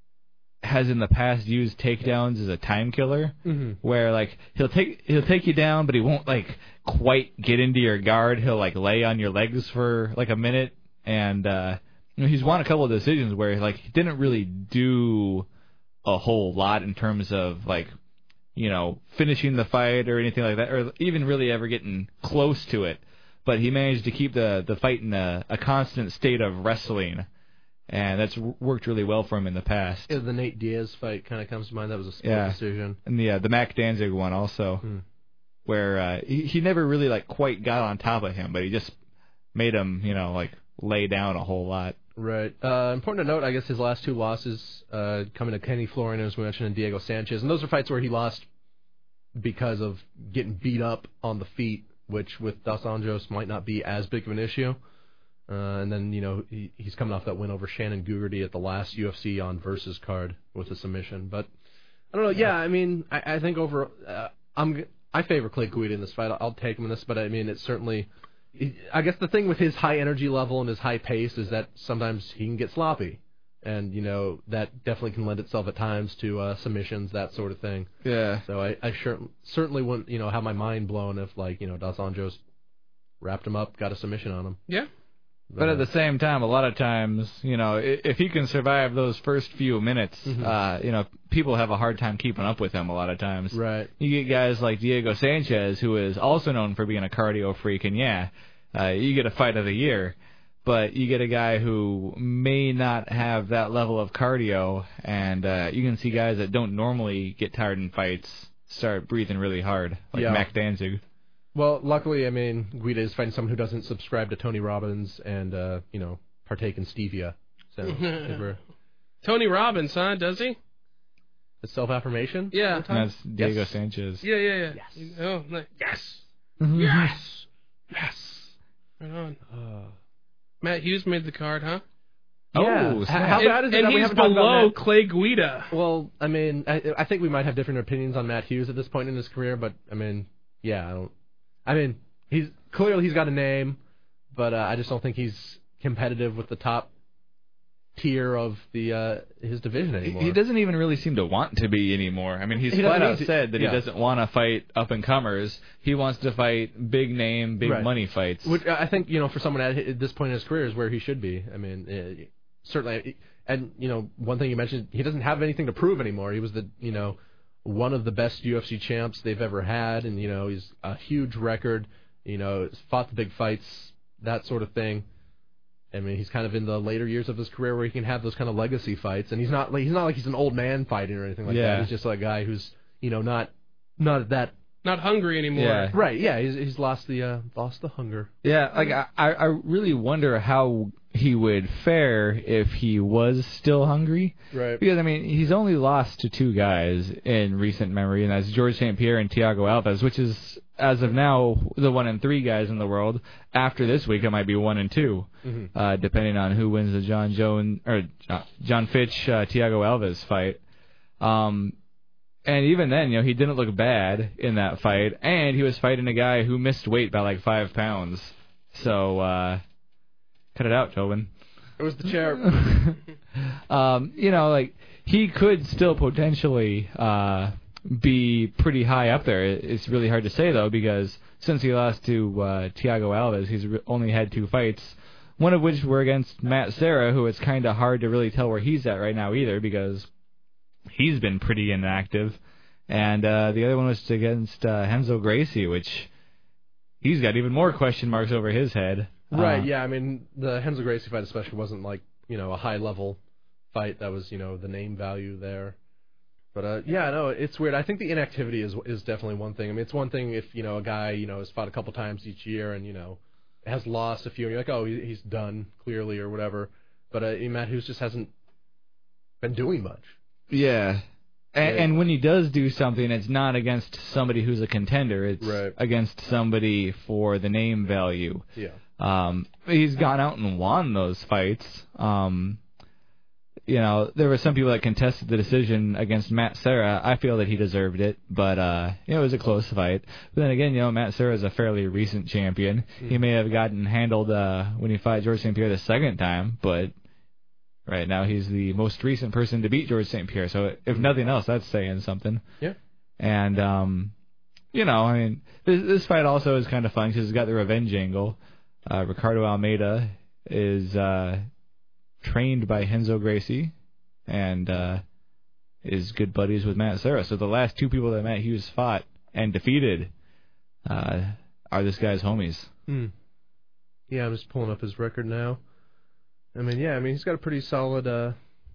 has in the past used takedowns as a time killer, mm-hmm. where like he'll take he'll take you down, but he won't like quite get into your guard. He'll like lay on your legs for like a minute, and uh, you know, he's won a couple of decisions where like he didn't really do a whole lot in terms of like, you know, finishing the fight or anything like that, or even really ever getting close to it. But he managed to keep the the fight in a, a constant state of wrestling. And that's worked really well for him in the past. Yeah, the Nate Diaz fight kind of comes to mind. That was a split yeah. decision. And the uh, the Mac Danzig one also, hmm. where uh, he, he never really like quite got on top of him, but he just made him, you know, like lay down a whole lot. Right. Uh, important to note, I guess his last two losses uh, coming to Kenny Florian, as we mentioned, and Diego Sanchez, and those are fights where he lost because of getting beat up on the feet, which with Dos Anjos might not be as big of an issue. Uh, and then, you know, he, he's coming off that win over Shannon Gugerty at the last U F C on Versus card with a submission. But I don't know. Yeah, I mean, I, I think over, uh, I'm I favor Clay Guida in this fight. I'll, I'll take him in this, but I mean, it's certainly. I guess the thing with his high energy level and his high pace is that sometimes he can get sloppy, and you know that definitely can lend itself at times to uh, submissions, that sort of thing. Yeah. So I, I sure, certainly wouldn't, you know, have my mind blown if like you know Dos Anjos wrapped him up, got a submission on him. Yeah. But at the same time, a lot of times, you know, if he can survive those first few minutes, mm-hmm. uh, you know, people have a hard time keeping up with him a lot of times. Right. You get guys like Diego Sanchez, who is also known for being a cardio freak, and yeah, uh, you get a fight of the year. But you get a guy who may not have that level of cardio, and uh, you can see guys that don't normally get tired in fights start breathing really hard, like yeah. Mac Danzig. Well, luckily, I mean, Guida is fighting someone who doesn't subscribe to Tony Robbins and, uh, you know, partake in stevia. So, we're... Tony Robbins, huh? Does he? The self-affirmation? Yeah. That's Diego yes. Sanchez. Yeah, yeah, yeah. Yes. Oh, no. Yes. Mm-hmm. Yes. Yes. Right on. Uh, Matt Hughes made the card, huh? Yeah. Oh, how, how bad is and, it and that we he's haven't talked about below Matt? Clay Guida. Well, I mean, I, I think we might have different opinions on Matt Hughes at this point in his career, but, I mean, yeah, I don't... I mean... He's clearly he's got a name, but uh, I just don't think he's competitive with the top tier of the uh, his division anymore. He doesn't even really seem to want to be anymore. I mean, he's he flat out to, said that yeah. he doesn't want to fight up and comers. He wants to fight big name, big right. money fights. Which I think you know for someone at this point in his career is where he should be. I mean, uh, certainly, and you know one thing you mentioned, he doesn't have anything to prove anymore. He was the you know one of the best U F C champs they've ever had, and you know he's a huge record. You know, fought the big fights, that sort of thing. I mean, he's kind of in the later years of his career where he can have those kind of legacy fights, and he's not like he's not like he's an old man fighting or anything like yeah. that. He's just like a guy who's you know not not that not hungry anymore. Yeah. Right? Yeah, he's he's lost the uh, lost the hunger. Yeah, like I I really wonder how he would fare if he was still hungry. Right. Because I mean, he's only lost to two guys in recent memory, and that's George Saint Pierre and Thiago Alves, which is, as of now, the one and three guys in the world. After this week, it might be one and two, mm-hmm. uh, depending on who wins the John Jones or uh, John Fitch uh, Thiago Alves fight. Um, and even then, you know, he didn't look bad in that fight, and he was fighting a guy who missed weight by like five pounds. So. Uh, Cut it out, Tobin. It was the chair. um, you know, like, he could still potentially uh, be pretty high up there. It's really hard to say, though, because since he lost to uh, Thiago Alves, he's only had two fights, one of which were against Matt Serra, who it's kind of hard to really tell where he's at right now either, because he's been pretty inactive. And uh, the other one was against uh, Renzo Gracie, which he's got even more question marks over his head. Right, uh, yeah, I mean, the Renzo Gracie fight especially wasn't like, you know, a high-level fight. That was, you know, the name value there. But, uh, yeah, no, it's weird. I think the inactivity is is definitely one thing. I mean, it's one thing if, you know, a guy, you know, has fought a couple times each year and, you know, has lost a few, and you're like, oh, he, he's done, clearly, or whatever. But uh, Matt Hughes just hasn't been doing much. Yeah. And, and when he does do something, it's not against somebody who's a contender. It's right. against somebody for the name value. Yeah. Um, he's gone out and won those fights. Um, you know, there were some people that contested the decision against Matt Serra. I feel that he deserved it, but uh, you know, it was a close fight. But then again, you know, Matt Serra is a fairly recent champion. Mm. He may have gotten handled uh, when he fought George Saint Pierre the second time, but right now he's the most recent person to beat George Saint Pierre. So if nothing else, that's saying something. Yeah. And um, you know, I mean, this, this fight also is kind of fun because it's got the revenge angle. Uh, Ricardo Almeida is uh, trained by Renzo Gracie and uh, is good buddies with Matt Serra. So the last two people that Matt Hughes fought and defeated uh, are this guy's homies. Hmm. Yeah, I'm just pulling up his record now. I mean, yeah, I mean, he's got a pretty solid uh,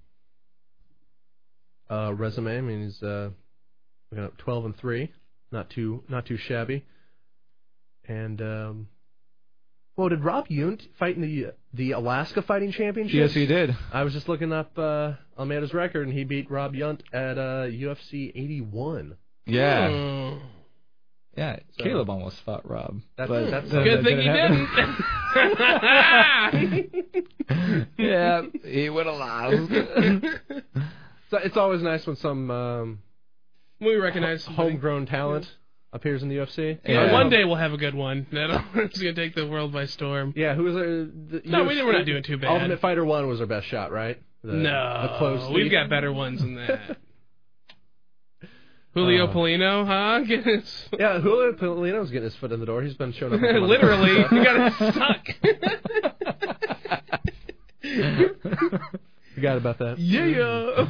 uh, resume. I mean, he's uh, twelve and three, not too not too shabby. And um, well, did Rob Yunt fight in the the Alaska Fighting Championship? Yes, he did. I was just looking up uh, Almeida's record, and he beat Rob Yunt at uh, U F C eighty-one. Yeah. Mm. Yeah, So, Caleb almost fought Rob. That's, but that's that, good that thing didn't he didn't. Yeah, he would have lost. So it's always nice when some um, we recognize ho- homegrown talent appears in the U F C. Yeah. Uh, one day we'll have a good one. That'll, it's going to take the world by storm. Yeah, who was our, the No, U F C, we, we're not doing too bad. Ultimate Fighter one was our best shot, right? The, no, the close we've lead. got better ones than that. Julio Uh, Polino, huh? Get his... Yeah, Julio Polino's getting his foot in the door. He's been showing up. in Literally, he got it stuck. You got about that? Yeah.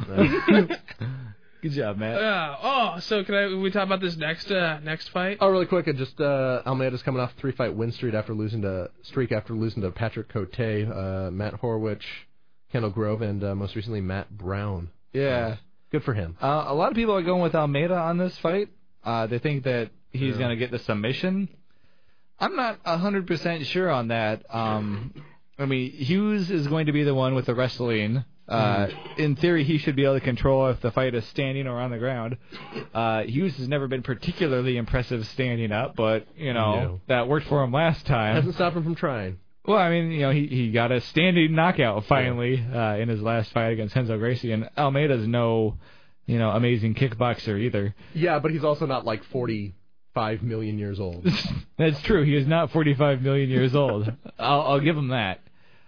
Good job, Matt. Uh, oh, so can I? We talk about this next uh, next fight? Oh, really quick, it just uh, Almeida's coming off a three-fight win streak after losing to streak after losing to Patrick Cote, uh, Matt Horwich, Kendall Grove, and uh, most recently Matt Brown. Yeah. Good for him. Uh, a lot of people are going with Almeida on this fight. Uh, they think that he's Yeah. going to get the submission. I'm not one hundred percent sure on that. Um, I mean, Hughes is going to be the one with the wrestling. Uh, in theory, he should be able to control if the fight is standing or on the ground. Uh, Hughes has never been particularly impressive standing up, but, you know, No. that worked for him last time. Hasn't stopped him from trying. Well, I mean, you know, he, he got a standing knockout finally uh, in his last fight against Renzo Gracie, and Almeida's no, you know, amazing kickboxer either. Yeah, but he's also not like forty-five million years old. That's true. He is not forty-five million years old. I'll, I'll give him that.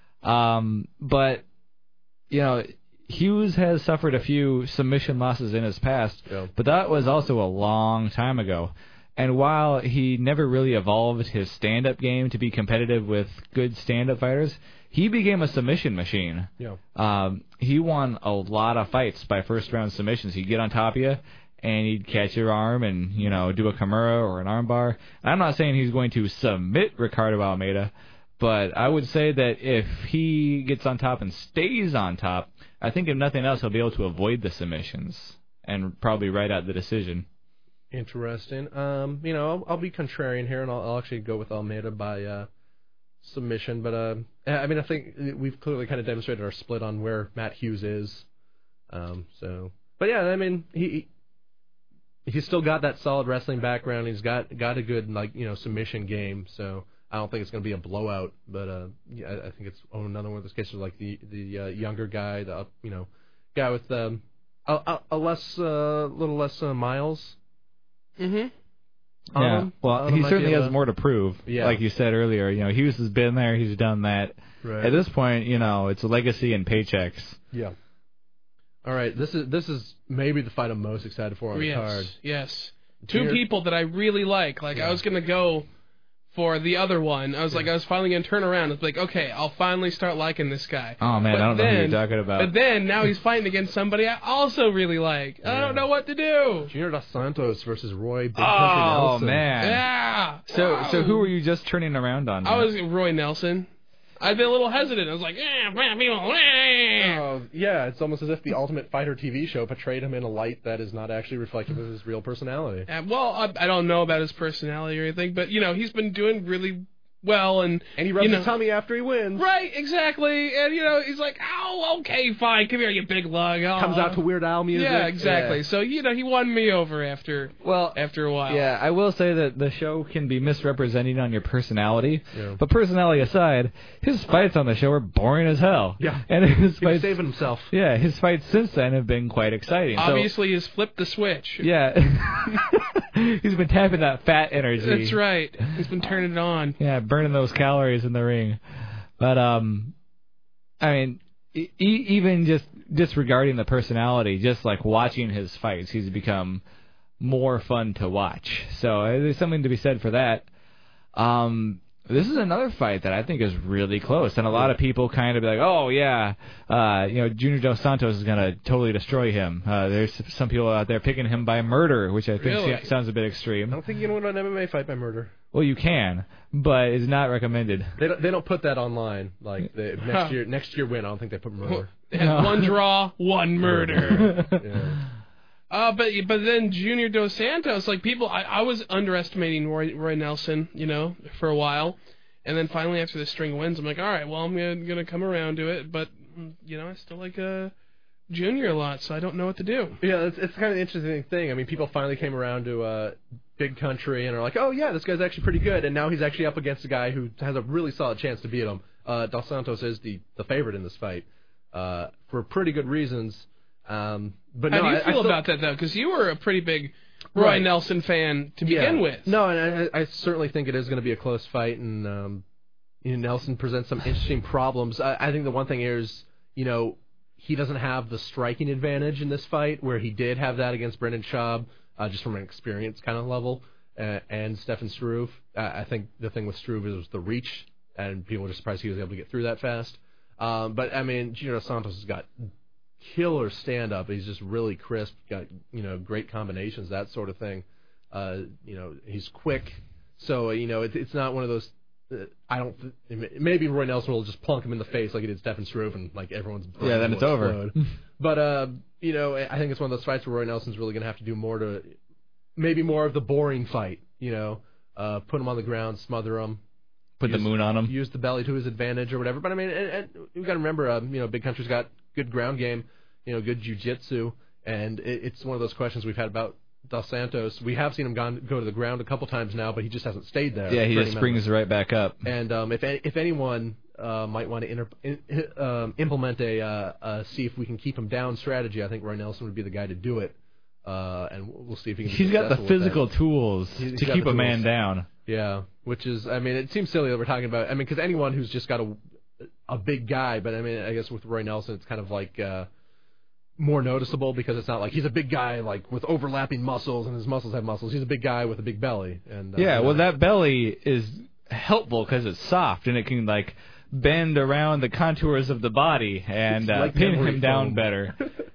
Um, but, you know, Hughes has suffered a few submission losses in his past, Yeah. but that was also a long time ago. And while he never really evolved his stand-up game to be competitive with good stand-up fighters, he became a submission machine. Yeah. Um, he won a lot of fights by first-round submissions. He'd get on top of you, and he'd catch your arm and, you know, do a Kimura or an armbar. I'm not saying he's going to submit Ricardo Almeida, but I would say that if he gets on top and stays on top, I think if nothing else, he'll be able to avoid the submissions and probably write out the decision. Interesting. Um, you know, I'll, I'll be contrarian here, and I'll, I'll actually go with Almeida by uh, submission. But uh, I mean, I think we've clearly kind of demonstrated our split on where Matt Hughes is. Um, so, but yeah, I mean, he he's still got that solid wrestling background. He's got got a good like you know submission game. So I don't think it's going to be a blowout. But uh, yeah, I, I think it's oh, another one of those cases like the the uh, younger guy, the you know guy with um, a, a, a less uh, little less uh, miles. Mm-hmm. Yeah, Um, well, Autumn he might certainly be able has to- more to prove. Yeah. Like you said earlier, you know, Hughes has been there, he's done that. Right. At this point, you know, it's legacy and paychecks. Yeah. All right. This is this is maybe the fight I'm most excited for on the Yes, card. yes. Two Here- people that I really like. Like, Yeah. I was going to go for the other one. I was like, I was finally going to turn around. It's like, okay, I'll finally start liking this guy. Oh, man, But I don't know who then- you're talking about. But then, now he's fighting against somebody I also really like. I Yeah. don't know what to do. Junior Dos Santos versus Roy Big Country Oh, Nelson. man. Yeah. So, so Wow. who were you just turning around on? I was Roy Nelson. I'd been a little hesitant. I was like, eh, man, people, eh. Oh, yeah, it's almost as if the Ultimate Fighter T V show portrayed him in a light that is not actually reflective of his real personality. Uh, well, I, I don't know about his personality or anything, but, you know, he's been doing really well, and And he rubs you know, his tummy after he wins. Right, exactly. And, you know, he's like, oh, okay, fine, come here, you big lug. Oh. Comes out to Weird Al music. Yeah, exactly. Yeah. So, you know, he won me over after Well, after a while. Yeah, I will say that the show can be misrepresenting on your personality. Yeah. But personality aside, his fights on the show are boring as hell. Yeah. And his He was fights, saving himself. yeah, his fights since then have been quite exciting. So- Obviously, he's flipped the switch. yeah. He's been tapping that fat energy. That's right. He's been turning it on. Yeah, burning those calories in the ring. But, um, I mean, e- even just disregarding the personality, just like watching his fights, he's become more fun to watch. So uh, there's something to be said for that. Um, this is another fight that I think is really close, and a lot of people kind of be like, "Oh yeah, uh, you know, Junior Dos Santos is gonna totally destroy him." Uh, there's some people out there picking him by murder, which I think Really? sounds a bit I extreme. don't think you can win an M M A fight by murder. Well, you can, but it's not recommended. They don't, they don't put that online. Like the, next Huh. year, next year win. I don't think they put murder. No. One draw, one murder. Yeah. Uh, but but then Junior Dos Santos, like people, I, I was underestimating Roy, Roy Nelson, you know, for a while, and then finally after the string of wins, I'm like, all right, well I'm gonna, gonna come around to it, but you know, I still like uh, Junior a lot, so I don't know what to do. Yeah, it's, it's kind of an interesting thing. I mean, people finally came around to uh, Big Country and are like, oh yeah, this guy's actually pretty good, and now he's actually up against a guy who has a really solid chance to beat him. Uh, Dos Santos is the, the favorite in this fight uh, for pretty good reasons. Um, but How no, do you I, I feel still, about that though? Because you were a pretty big Roy Right. Nelson fan to begin yeah. with. No, and I, I certainly think it is going to be a close fight, and um, you know, Nelson presents some interesting problems. I, I think the one thing is, you know, he doesn't have the striking advantage in this fight, where he did have that against Brendan Schaub, uh, just from an experience kind of level, uh, and Stefan Struve. Uh, I think the thing with Struve is the reach, and people were just surprised he was able to get through that fast. Um, but I mean, Junior Dos Santos has got killer stand-up. He's just really crisp, got, you know, great combinations, that sort of thing. Uh, you know, he's quick. So, you know, it, it's not one of those, uh, I don't, th- maybe Roy Nelson will just plunk him in the face like he did Stefan Struve, and, like, everyone's brain Yeah, then will it's over. explode. But, uh, you know, I think it's one of those fights where Roy Nelson's really going to have to do more to, maybe more of the boring fight, you know, uh, put him on the ground, smother him. Put the use- moon on him. Use the belly to his advantage or whatever. But I mean, and, and we've got to remember, um, you know, Big Country's got good ground game, you know, good jiu-jitsu, and it, it's one of those questions we've had about Dos Santos. We have seen him gone, go to the ground a couple times now, but he just hasn't stayed there. Yeah, he for just any springs right back up. And um, if if anyone uh, might want to inter- in, um, implement a uh, uh, see if we can keep him down strategy, I think Roy Nelson would be the guy to do it. Uh, and we'll see if he can. Be He's got the successful with physical that. tools He's to got keep the a man tools. down. Yeah, which is, I mean, it seems silly that we're talking about. I mean, because anyone who's just got a a big guy, but I mean, I guess with Roy Nelson, it's kind of like uh, more noticeable because it's not like he's a big guy like with overlapping muscles and his muscles have muscles. He's a big guy with a big belly. And uh, Yeah, you well, know. that belly is helpful because it's soft and it can like bend around the contours of the body and It's uh, like pin memory him down foam. better.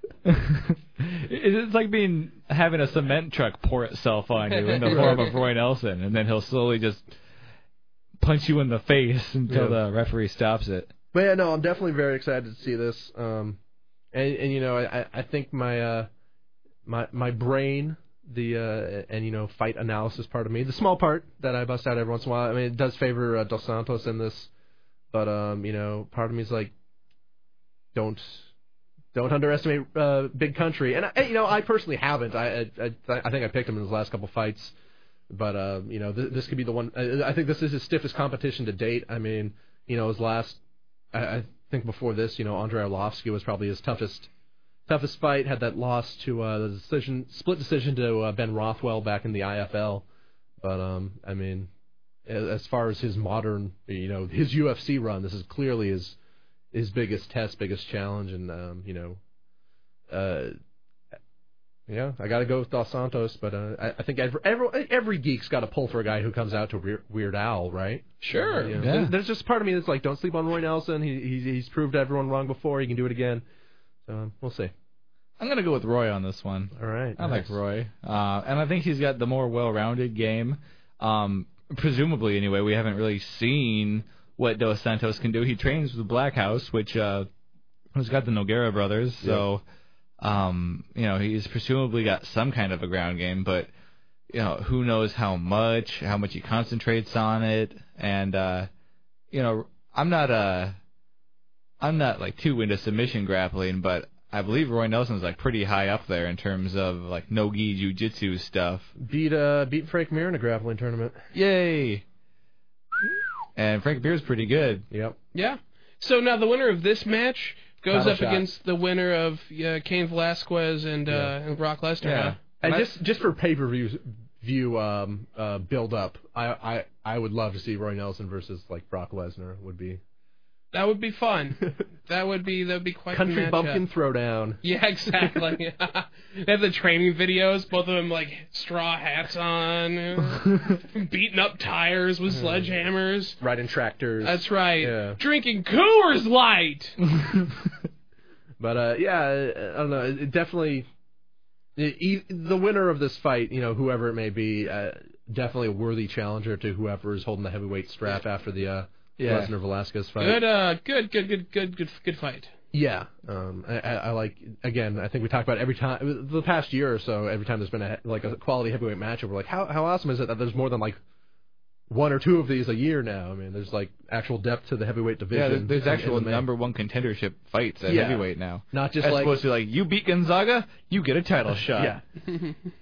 It's like being having a cement truck pour itself on you in the form of Roy Nelson, and then he'll slowly just punch you in the face until Yeah. the referee stops it. But yeah, no, I'm definitely very excited to see this. Um, and, and you know, I, I think my uh, my my brain, the uh, and you know, fight analysis part of me, the small part that I bust out every once in a while. I mean, it does favor uh, Dos Santos in this, but um, you know, part of me is like, don't don't underestimate uh, Big Country. And I, you know, I personally haven't. I I, I think I picked him in his last couple fights. But, uh, you know, th- this could be the one. I, I think this is his stiffest competition to date. I mean, you know, his last, I, I think before this, you know, Andrei Arlovsky was probably his toughest toughest fight. Had that loss to uh, the decision, split decision to uh, Ben Rothwell back in the I F L. But, um, I mean, as far as his modern, you know, his U F C run, this is clearly his his biggest test, biggest challenge. And, um, you know, uh, yeah, I got to go with Dos Santos, but uh, I, I think every, every every geek's got to pull for a guy who comes out to Weird, Weird Al, right? Sure. You know, Yeah. there- There's just part of me that's like, don't sleep on Roy Nelson. He, he's, he's proved everyone wrong before. He can do it again. So um, we'll see. I'm gonna go with Roy on this one. All right. I nice. like Roy, uh, and I think he's got the more well-rounded game. Um, presumably, anyway, we haven't really seen what Dos Santos can do. He trains with Blackhouse, which uh, has got the Nogueira brothers, so um, you know he's presumably got some kind of a ground game. But you know, who knows how much, how much he concentrates on it, and uh, you know, I'm not a, I'm not like too into submission grappling, but I believe Roy Nelson's like pretty high up there in terms of like no-gi jiu-jitsu stuff. Beat uh beat Frank Mir in a grappling tournament. Yay! And Frank Mir's pretty good. Yep. Yeah. So now the winner of this match goes Title up shot. against the winner of uh, Cain Velasquez and, uh, Yeah. and Brock Lesnar. Yeah. Huh? And And just just for pay per view view um uh build up, I, I I would love to see Roy Nelson versus like Brock Lesnar would be That would be fun. that would be that would be quite country the matchup. bumpkin throwdown. Yeah, exactly. They have the training videos, both of them like straw hats on, uh, beating up tires with sledgehammers. Riding tractors. That's right. Yeah. Drinking Coors Light. But uh yeah, I don't know. It definitely it, e- the winner of this fight, you know, whoever it may be, uh, definitely a worthy challenger to whoever is holding the heavyweight strap after the uh, Yeah. Lesnar Velasquez fight. Good, uh, good, good, good, good, good, good fight. Yeah, um, I, I I like again. I think we talk about every time the past year or so. Every time there's been a like a quality heavyweight matchup, we're like, how how awesome is it that there's more than like one or two of these a year now? I mean, there's like actual depth to the heavyweight Yeah, division. there's in actual M M A. number one contendership fights at Yeah. heavyweight now. Not just As like opposed to like, you beat Gonzaga, you get a title shot. yeah,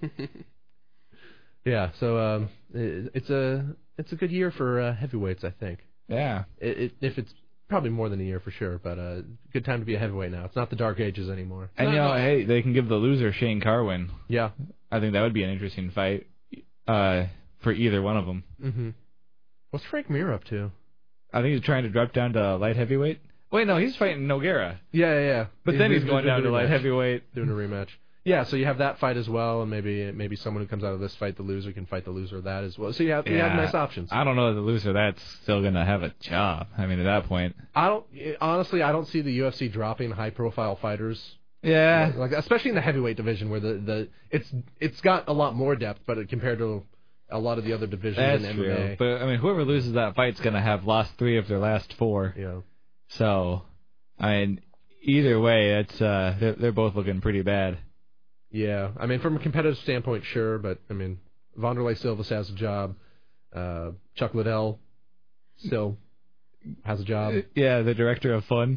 yeah. So um, it, it's a it's a good year for uh, heavyweights, I think. Yeah. It, it, if it's probably more than a year for sure, but uh, good time to be a heavyweight now. It's not the dark ages anymore. And you No, know, no. hey, they can give the loser Shane Carwin. Yeah. I think that would be an interesting fight uh, for either one of them. Mm-hmm. What's Frank Mir up to? I think he's trying to drop down to light heavyweight. Wait, no, he's fighting Nogueira. Yeah, yeah, yeah. But then he's going down to light heavyweight. Doing a rematch. Yeah, so you have that fight as well, and maybe maybe someone who comes out of this fight, the loser, can fight the loser of that as well. So you have, you have Yeah. nice options. I don't know if the loser that's still going to have a job. I mean, at that point. I don't honestly. I don't see the U F C dropping high-profile fighters, Yeah. like especially in the heavyweight division where the, the it's it's got a lot more depth, but compared to a lot of the other divisions That's in M M true. A. But, I mean, whoever loses that fight's going to have lost three of their last four. You know. So, I mean, either way, it's uh, they're, they're both looking pretty bad. Yeah, I mean, from a competitive standpoint, sure, but I mean, Wanderlei Silva has a job. Uh, Chuck Liddell still has a job. Yeah, the director of fun.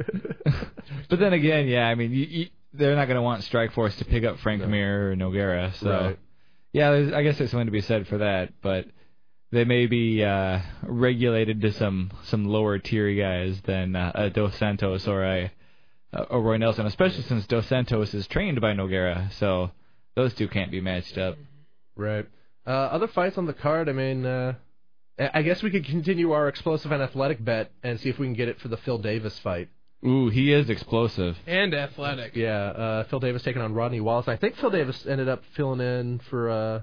But then again, yeah, I mean, you, you, they're not going to want Strikeforce to pick up Frank No. Mir or Nogueira. So, Right. yeah, there's, I guess there's something to be said for that. But they may be uh, regulated to some, some lower tier guys than uh, a Dos Santos or a, a Roy Nelson, especially since Dos Santos is trained by Nogueira. So those two can't be matched up. Right. Uh, other fights on the card, I mean, uh, I I guess we could continue our explosive and athletic bet and see if we can get it for the Phil Davis fight. Ooh, he is explosive. And athletic. Yeah, uh, Phil Davis taking on Rodney Wallace. I think Phil Davis ended up filling in for uh,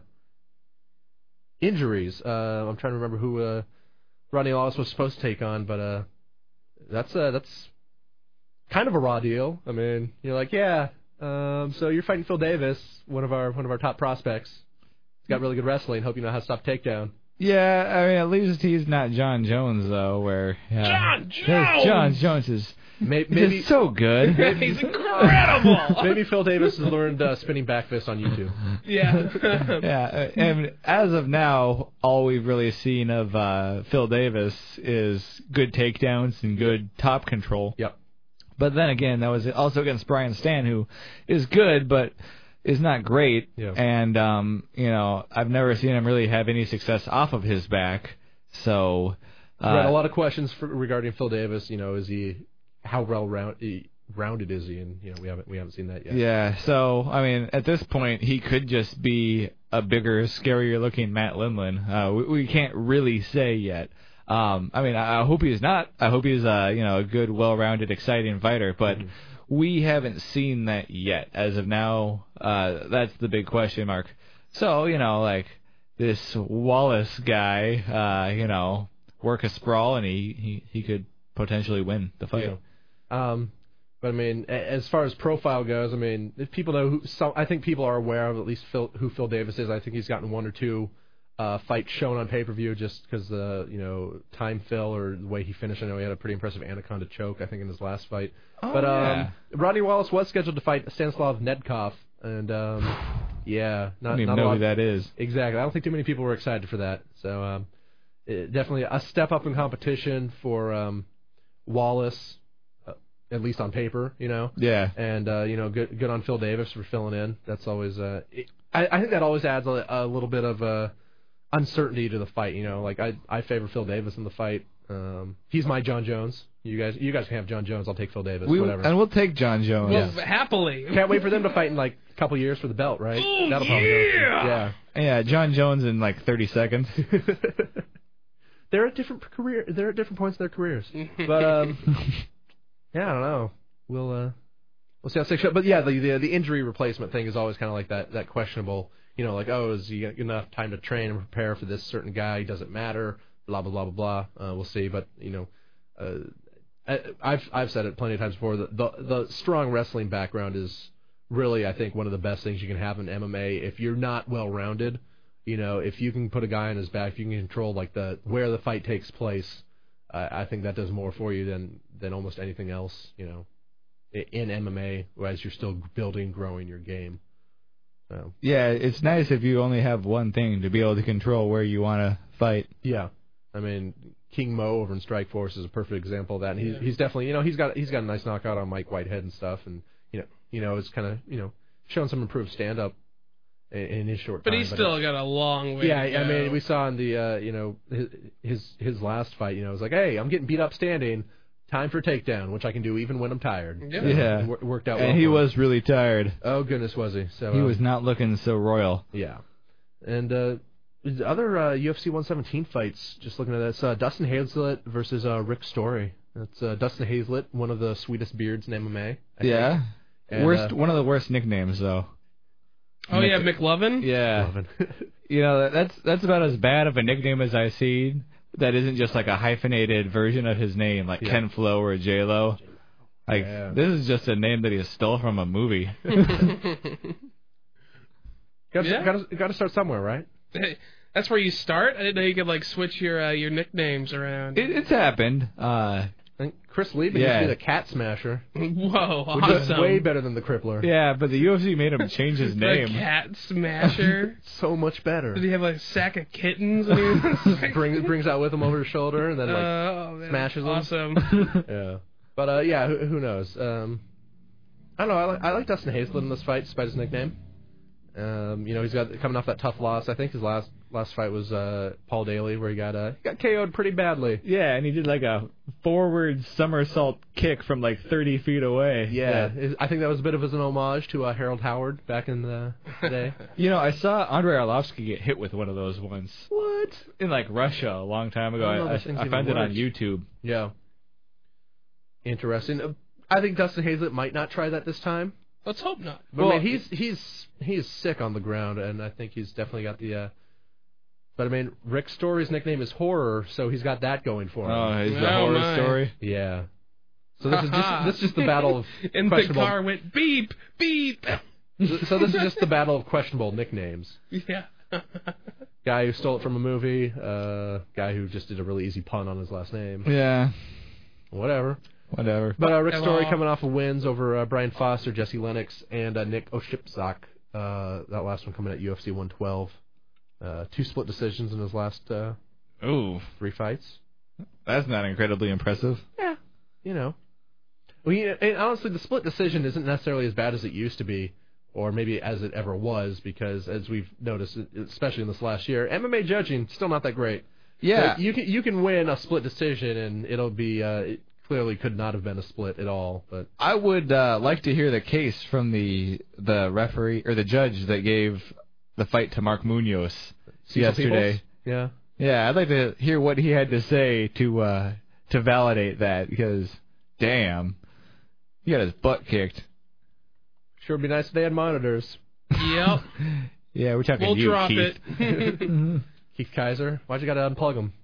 injuries. Uh, I'm trying to remember who uh, Rodney Wallace was supposed to take on, but uh, that's uh, that's kind of a raw deal. I mean, you're like, yeah, um, so you're fighting Phil Davis, one of our one of our top prospects. He's got really good wrestling. Hope you know how to stop takedown. Yeah, I mean, at least he's not John Jones, though, where... Uh, John Yes, Jones! John Jones is Maybe, maybe, maybe so good. He's incredible. Maybe Phil Davis has learned uh, spinning back fist on YouTube. Yeah. Yeah, uh, and as of now, all we've really seen of uh, Phil Davis is good takedowns and good top control. Yep. But then again, that was also against Brian Stan, who is good, but is not great. Yeah. And, um, you know, I've never seen him really have any success off of his back. So... Uh, right, a lot of questions for, regarding Phil Davis. You know, is he how well round, he, rounded is he? And you know, we haven't we haven't seen that yet. Yeah, so, I mean, at this point, he could just be a bigger, scarier-looking Matt Lindland. Uh, we, we can't really say yet. Um, I mean, I, I hope he's not. I hope he's, uh, you know, a good, well-rounded, exciting fighter, but Mhm. we haven't seen that yet. As of now, uh, that's the big question mark. So, you know, like, this Wallace guy, uh, you know, work a sprawl, and he, he, he could potentially win the fight. Yeah. Um, but I mean, a- as far as profile goes, I mean, if people know who, some, I think people are aware of at least Phil, who Phil Davis is. I think he's gotten one or two uh, fights shown on pay-per-view just because the you know time Phil or the way he finished. I know he had a pretty impressive anaconda choke, I think, in his last fight. Oh, but um, yeah. Rodney Wallace was scheduled to fight Stanislav Nedkov, and um, Yeah, I not, don't even not know a lot. who that is. Exactly. I don't think too many people were excited for that. So um, it, definitely a step up in competition for um, Wallace, uh, at least on paper, you know. Yeah. And uh, you know, good good on Phil Davis for filling in. That's always. Uh, it, I, I think that always adds a, a little bit of uh, uncertainty to the fight. You know, like I I favor Phil Davis in the fight. Um, he's my John Jones. You guys you guys can have John Jones. I'll take Phil Davis. We, whatever. and we'll take John Jones. Well, Yeah. happily. Can't wait for them to fight in like a couple years for the belt, right? Ooh, That'll probably go. yeah! Yeah. Yeah, John Jones in like thirty seconds. They're at different career. They're at different points in their careers. But um, yeah, I don't know. We'll uh, we'll see how things go. But yeah, the, the the injury replacement thing is always kind of like that that questionable. You know, like oh, is he got enough time to train and prepare for this certain guy? Does it matter? Blah blah blah blah blah. Uh, we'll see. But you know, uh, I, I've I've said it plenty of times before. The, the the strong wrestling background is really, I think, one of the best things you can have in M M A. If you're not well rounded, you know, if you can put a guy on his back, if you can control like the where the fight takes place, uh, I think that does more for you than than almost anything else. You know, in M M A, as you're still building, growing your game. So. Yeah, it's nice if you only have one thing to be able to control where you want to fight. Yeah, I mean, King Mo over in Strike Force is a perfect example of that. And he's yeah. he's definitely, you know, he's got he's got a nice knockout on Mike Whitehead and stuff, and you know, you know, it's kind of you know showing some improved stand up in, in his short but time. He's but he's still got a long way. Yeah, to go. I mean, we saw in the uh, you know his, his his last fight, you know, it was like, hey, I'm getting beat up standing. Time for takedown, which I can do even when I'm tired. Yeah, so yeah. It worked out. And well he for was him. really tired. Oh goodness, was he? So he uh, was not looking so royal. Yeah, and uh, the other uh, U F C one seventeen fights. Just looking at this, uh, Dustin Hazlett versus uh, Rick Story. That's uh, Dustin Hazlett, one of the sweetest beards in M M A. I yeah, and, worst, uh, one of the worst nicknames though. Oh Mc- yeah, McLovin. Yeah, you know that's that's about as bad of a nickname as I've seen. That isn't just like a hyphenated version of his name, like yeah. Ken Flo or J Lo. Like yeah. This is just a name that he stole from a movie. Got yeah. to got to start somewhere, right? That's where you start. I didn't know you could like switch your uh, your nicknames around. It, it's happened. Uh, And Chris Lieben yeah. used to be the Cat Smasher. Whoa, which awesome. is way better than the Crippler. Yeah, but the U F C made him change his name. The Cat Smasher. So much better. Did he have like a sack of kittens? And he was brings brings out with him over his shoulder and then like uh, oh, man, smashes them. Awesome. Yeah, but uh, yeah, who, who knows? Um, I don't know. I like I like Dustin Hazlett in this fight, despite his nickname. Um, you know, he's got coming off that tough loss. I think his last last fight was uh, Paul Daly, where he got uh, he got K O'd pretty badly. Yeah, and he did like a forward somersault kick from like thirty feet away. Yeah, yeah. I think that was a bit of as an homage to uh, Harold Howard back in the day. You know, I saw Andrei Arlovsky get hit with one of those once. What? In like Russia a long time ago. I, I, I, I found it on YouTube. Yeah. Interesting. Uh, I think Dustin Hazlett might not try that this time. Let's hope not. But well, I mean, he's he's he's sick on the ground, and I think he's definitely got the. Uh, but I mean, Rick Story's nickname is Horror, so he's got that going for him. Oh, he's the oh, horror my. story. Yeah. So this is just this is just the battle of and questionable. the car went beep beep. So this is just the battle of questionable nicknames. Yeah. Guy who stole it from a movie. Uh, guy who just did a really easy pun on his last name. Yeah. Whatever. Whatever. But uh, Rick Hello. Story coming off of wins over uh, Brian Foster, Jesse Lennox, and uh, Nick Oshipzak. Uh, that last one coming at U F C one twelve. Uh, two split decisions in his last uh, Ooh, three fights. That's not incredibly impressive. Yeah, you know. Well, you know, and honestly, the split decision isn't necessarily as bad as it used to be, or maybe as it ever was, because as we've noticed, especially in this last year, M M A judging still not that great. Yeah, so you can you can win a split decision, and it'll be. Uh, it, Clearly could not have been a split at all, but I would uh, like to hear the case from the the referee or the judge that gave the fight to Mark Munoz Cecil yesterday. Peoples? Yeah, yeah, I'd like to hear what he had to say to uh, to validate that, because damn, he got his butt kicked. Sure would be nice if they had monitors. Yep. Yeah, we're talking we'll you, drop Keith. it. Keith Kaiser, why'd you gotta unplug him?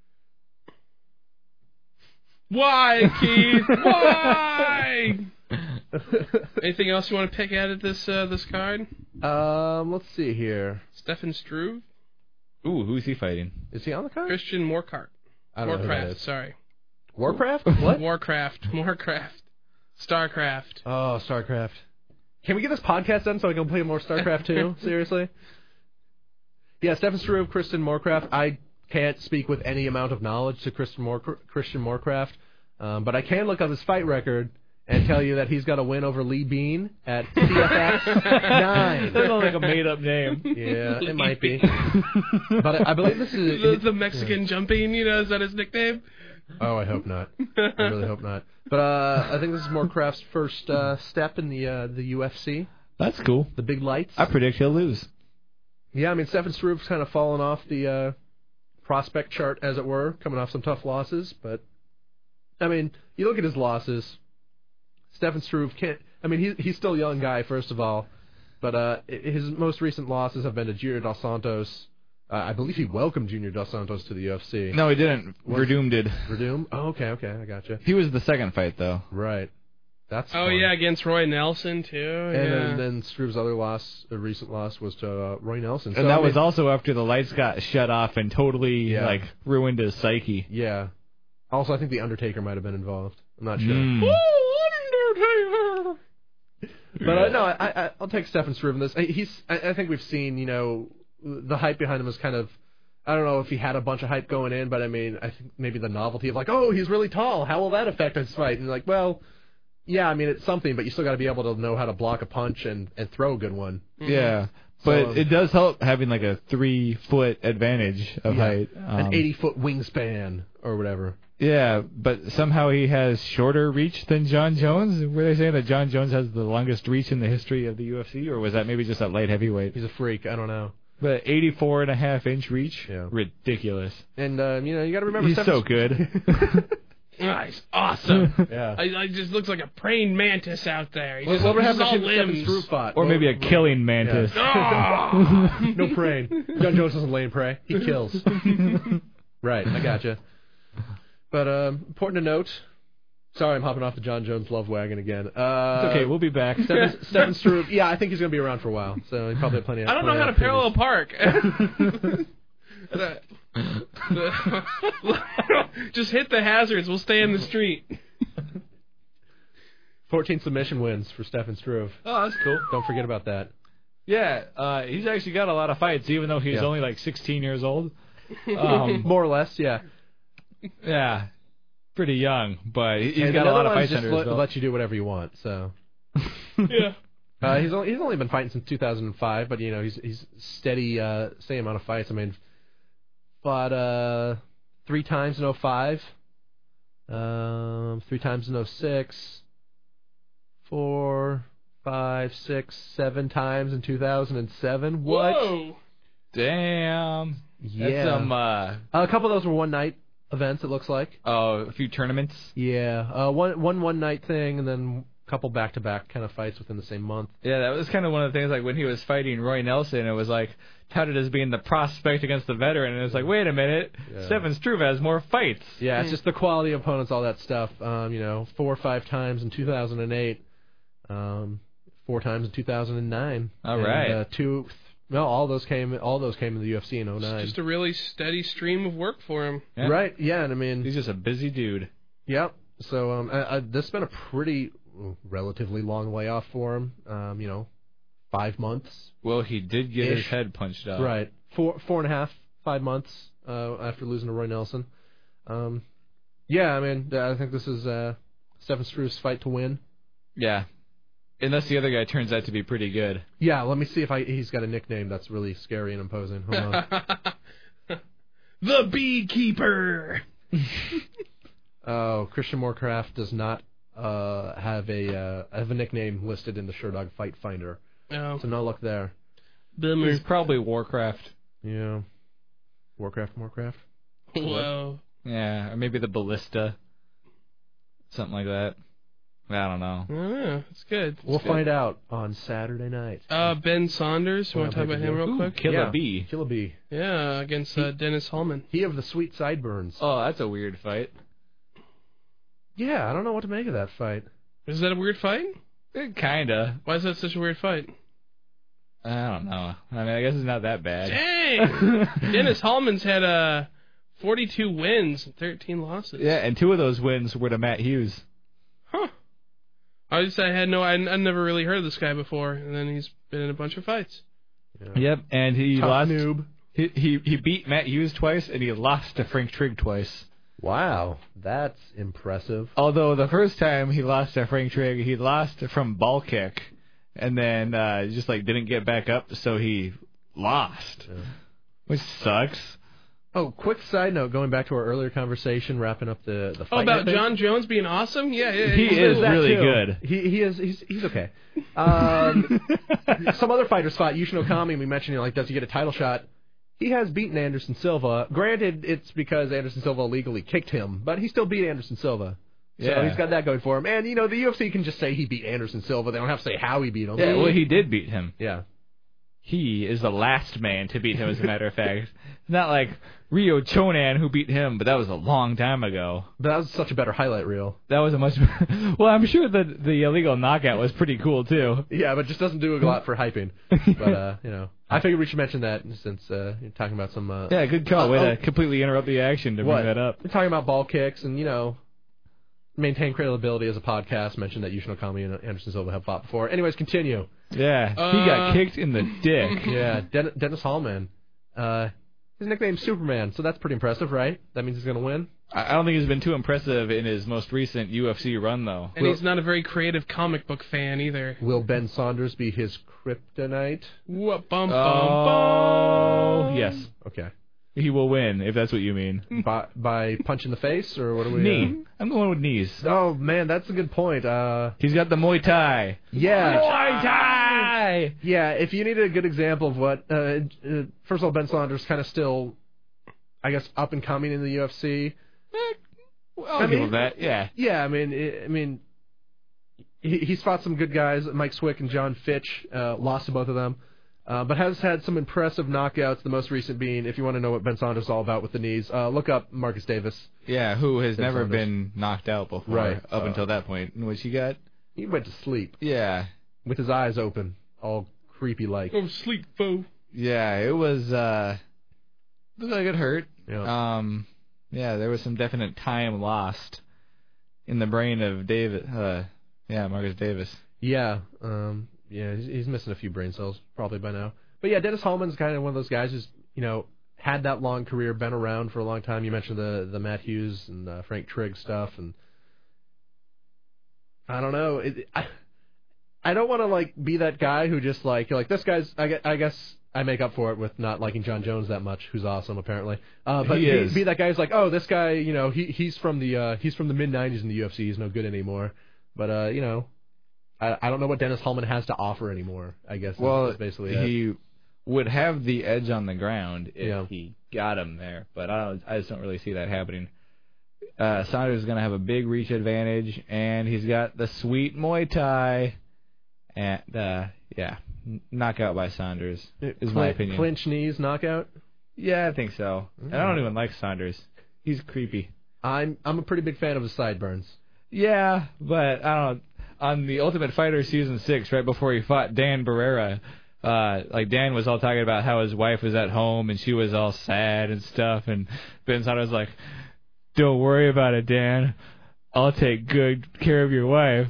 Why, Keith? Why? Anything else you want to pick out of this uh, this card? Um, let's see here. Stefan Struve? Ooh, who's he fighting? Is he on the card? Christian Morcart. I don't know who that Warcraft, is. sorry. Warcraft? What? Warcraft. Warcraft. Starcraft. Oh, Starcraft. Can we get this podcast done so I can play more StarCraft two? Seriously? Yeah, Stefan Struve, Christian Morecraft. I can't speak with any amount of knowledge to Christian, More- Christian Morecraft, um, but I can look up his fight record and tell you that he's got a win over Lee Bean at C F X nine. That sounds like a made-up name. Yeah, it might be. But I, I believe this is... The, the Mexican yeah. jumping, you know, is that his nickname? Oh, I hope not. I really hope not. But uh, I think this is Morecraft's first uh, step in the uh, the U F C. That's cool. The big lights. I predict he'll lose. Yeah, I mean, Stefan Struve's kind of fallen off the uh, prospect chart, as it were, coming off some tough losses. But, I mean, you look at his losses... Stefan Struve can't. I mean, he's he's still a young guy, first of all, but uh, his most recent losses have been to Junior Dos Santos. Uh, I believe he welcomed Junior Dos Santos to the U F C. No, he didn't. Verdum did. Verdum? Oh, okay, okay, I gotcha. He was the second fight, though. Right. That's. Oh fun. yeah, against Roy Nelson too. And yeah. then, then Struve's other loss, a recent loss, was to uh, Roy Nelson. And so, that I mean, was also after the lights got shut off and totally yeah. like ruined his psyche. Yeah. Also, I think the Undertaker might have been involved. I'm not sure. Mm. But uh, no, I, I, I'll take Stefan Struve in this. He's, I, I think we've seen, you know, the hype behind him is kind of, I don't know if he had a bunch of hype going in, but I mean, I think maybe the novelty of like, oh, he's really tall. How will that affect his fight? And like, well, yeah, I mean, it's something, but you still got to be able to know how to block a punch and, and throw a good one. Mm-hmm. Yeah. But so, um, it does help having like a three foot advantage of yeah, height. Um, an eighty foot wingspan or whatever. Yeah, but somehow he has shorter reach than John Jones. Were they saying that John Jones has the longest reach in the history of the U F C, or was that maybe just at light heavyweight? He's a freak. I don't know. But eighty-four and a half inch reach? Yeah. Ridiculous. And, uh, you know, you got to remember... He's so good. Nice. Awesome. Yeah. I, I just looks like a praying mantis out there. He well, just, what would he's happen all if limbs. fought? Or well, maybe a killing mantis. Yeah. Oh! No praying. John Jones doesn't lay and pray. He kills. Right, I gotcha. But um, important to note, sorry I'm hopping off the John Jones love wagon again. Uh, it's okay, we'll be back. Stefan, Stefan Struve, yeah, I think he's going to be around for a while, so he probably have plenty of I don't know how to parallel park. Just hit the hazards, we'll stay in the street. fourteen submission wins for Stefan Struve. Oh, that's cool. Don't forget about that. Yeah, uh, he's actually got a lot of fights, even though he's yeah. only like sixteen years old. Um, More or less, yeah. Yeah, pretty young, but he's and got a lot of fights just under his let, belt. let you do whatever you want. So, yeah, uh, he's only he's only been fighting since two thousand five, but you know he's he's steady, uh, same amount of fights. I mean, fought uh, three times in oh five, um, three times in oh six, four, five, six, seven times in two thousand seven. What? Whoa! Damn. Yeah. That's some. Uh, uh, a couple of those were one night events. It looks like. Oh, a few tournaments. Yeah. Uh, one one one night thing, and then a couple back to back kind of fights within the same month. Yeah, that was kind of one of the things. Like when he was fighting Roy Nelson, it was like touted as being the prospect against the veteran, and it was like, wait a minute, yeah. Stefan Struve has more fights. Yeah, it's just the quality of opponents, all that stuff. Um, you know, four or five times in two thousand eight, um, four times in two thousand nine. All and, right. Uh, two. No, all those came. All those came in the U F C in oh nine. It's just a really steady stream of work for him. Yeah. Right? Yeah, and I mean, he's just a busy dude. Yep. So um, I, I, this has been a pretty relatively long layoff for him. Um, you know, five months. Well, he did get Ish. his head punched out. Right. Four, four and a half, five months uh, after losing to Roy Nelson. Um, yeah, I mean, I think this is uh, Stefan Struve's fight to win. Yeah. Unless the other guy turns out to be pretty good. Yeah, let me see if I, he's got a nickname that's really scary and imposing. Hold on. The Beekeeper! Oh, Christian Morecraft does not uh, have a uh, have a nickname listed in the Sherdog Fight Finder. Oh. So no luck there. Bummer. He's probably Warcraft. Yeah. Warcraft, Morecraft? Whoa. Yeah, or maybe the Ballista. Something like that. I don't know. I don't know. It's good. It's We'll good. find out on Saturday night. Uh, Ben Saunders. You want to talk about him real Ooh, quick? Killer yeah. Bee. Killer Bee. Yeah, against uh, Dennis Hallman. He of the sweet sideburns. Oh, that's a weird fight. Yeah, I don't know what to make of that fight. Is that a weird fight? Eh, kinda. Why is that such a weird fight? I don't know. I mean, I guess it's not that bad. Dang! Dennis Hallman's had uh, forty-two wins and thirteen losses. Yeah, and two of those wins were to Matt Hughes. Huh. I just I had no, I I never really heard of this guy before, and then he's been in a bunch of fights. Yeah. Yep, and he Tough lost. Noob. He, he he beat Matt Hughes twice, and he lost to Frank Trigg twice. Wow, that's impressive. Although the first time he lost to Frank Trigg, he lost from ball kick, and then uh, just like didn't get back up, so he lost, yeah. Which sucks. Oh, quick side note, going back to our earlier conversation, wrapping up the the fight. Oh, about John Jones being awesome? Yeah, yeah. He is really too. good. He he is he's he's okay. Um, some other fighters fought Yushin Okami. We mentioned, you know, like, does he get a title shot? He has beaten Anderson Silva. Granted, it's because Anderson Silva illegally kicked him, but he still beat Anderson Silva. So yeah. he's got that going for him. And, you know, the U F C can just say he beat Anderson Silva. They don't have to say how he beat him. Yeah, well, he did beat him. Yeah. He is the last man to beat him, as a matter of fact. It's not like Ryo Chonan who beat him, but that was a long time ago. But that was such a better highlight reel. That was a much well, I'm sure that the illegal knockout was pretty cool, too. Yeah, but just doesn't do a lot for hyping. But, uh, you know, I figured we should mention that since uh, you're talking about some... Uh, yeah, good call. Way uh, to completely interrupt the action to what? bring that up. We're talking about ball kicks and, you know... maintain credibility as a podcast. Mentioned that Yushin Okami and Anderson Silva have fought before. Anyways, continue. Yeah, uh, he got kicked in the dick. Yeah, Den- Dennis Hallman. Uh, his nickname's Superman, so that's pretty impressive, right? That means he's going to win? I don't think he's been too impressive in his most recent U F C run, though. And Will, he's not a very creative comic book fan either. Will Ben Saunders be his kryptonite? What, bum, bum, oh, bum. Yes. Okay. He will win, if that's what you mean. By, by punch in the face, or what do we... Knee. Uh... I'm going with knees. Oh, man, that's a good point. Uh, He's got the Muay Thai. Yeah. Muay Thai! Yeah, if you need a good example of what... Uh, uh, first of all, Ben Saunders kind of still, I guess, up and coming in the U F C. Eh, I'll I give mean, him that, yeah. Yeah, I mean, I mean, he, he's fought some good guys, Mike Swick and John Fitch, uh, lost to both of them. Uh, but has had some impressive knockouts, the most recent being, if you want to know what Ben Saunders is all about with the knees, uh, look up Marcus Davis. Yeah, who has Ben never Saunders. been knocked out before, right. up uh, until that point, in which he got... He went to sleep. Yeah. With his eyes open, all creepy-like. Oh, sleep, foe. Yeah, it was, uh... looked like it hurt. Yeah. Um, yeah, there was some definite time lost in the brain of David, uh, yeah, Marcus Davis. Yeah, um, yeah, he's, he's missing a few brain cells, probably by now. But yeah, Dennis Hallman's kind of one of those guys who's, you know, had that long career, been around for a long time. You mentioned the the Matt Hughes and uh, Frank Trigg stuff, and I don't know. It, I, I don't want to like be that guy who just like you're like this guy's. I guess, I guess I make up for it with not liking John Jones that much, who's awesome apparently. Uh, but he be, is. be that guy who's like, oh, this guy, you know, he he's from the uh, he's from the mid nineties in the U F C. He's no good anymore. But uh, you know, I I don't know what Dennis Hallman has to offer anymore. I guess. Well, is basically he. It. would have the edge on the ground if yeah. he got him there, but I don't. I just don't really see that happening. Uh, Saunders is going to have a big reach advantage, and he's got the sweet Muay Thai, and uh, yeah, knockout by Saunders is Cl- my opinion. Clinch knees knockout. Yeah, I think so. Mm. And I don't even like Saunders. He's creepy. I'm I'm a pretty big fan of his sideburns. Yeah, but I don't. On the Ultimate Fighter season six, right before he fought Dan Barrera. Uh, like Dan was all talking about how his wife was at home and she was all sad and stuff, and Ben Saunders was like, "Don't worry about it, Dan. I'll take good care of your wife."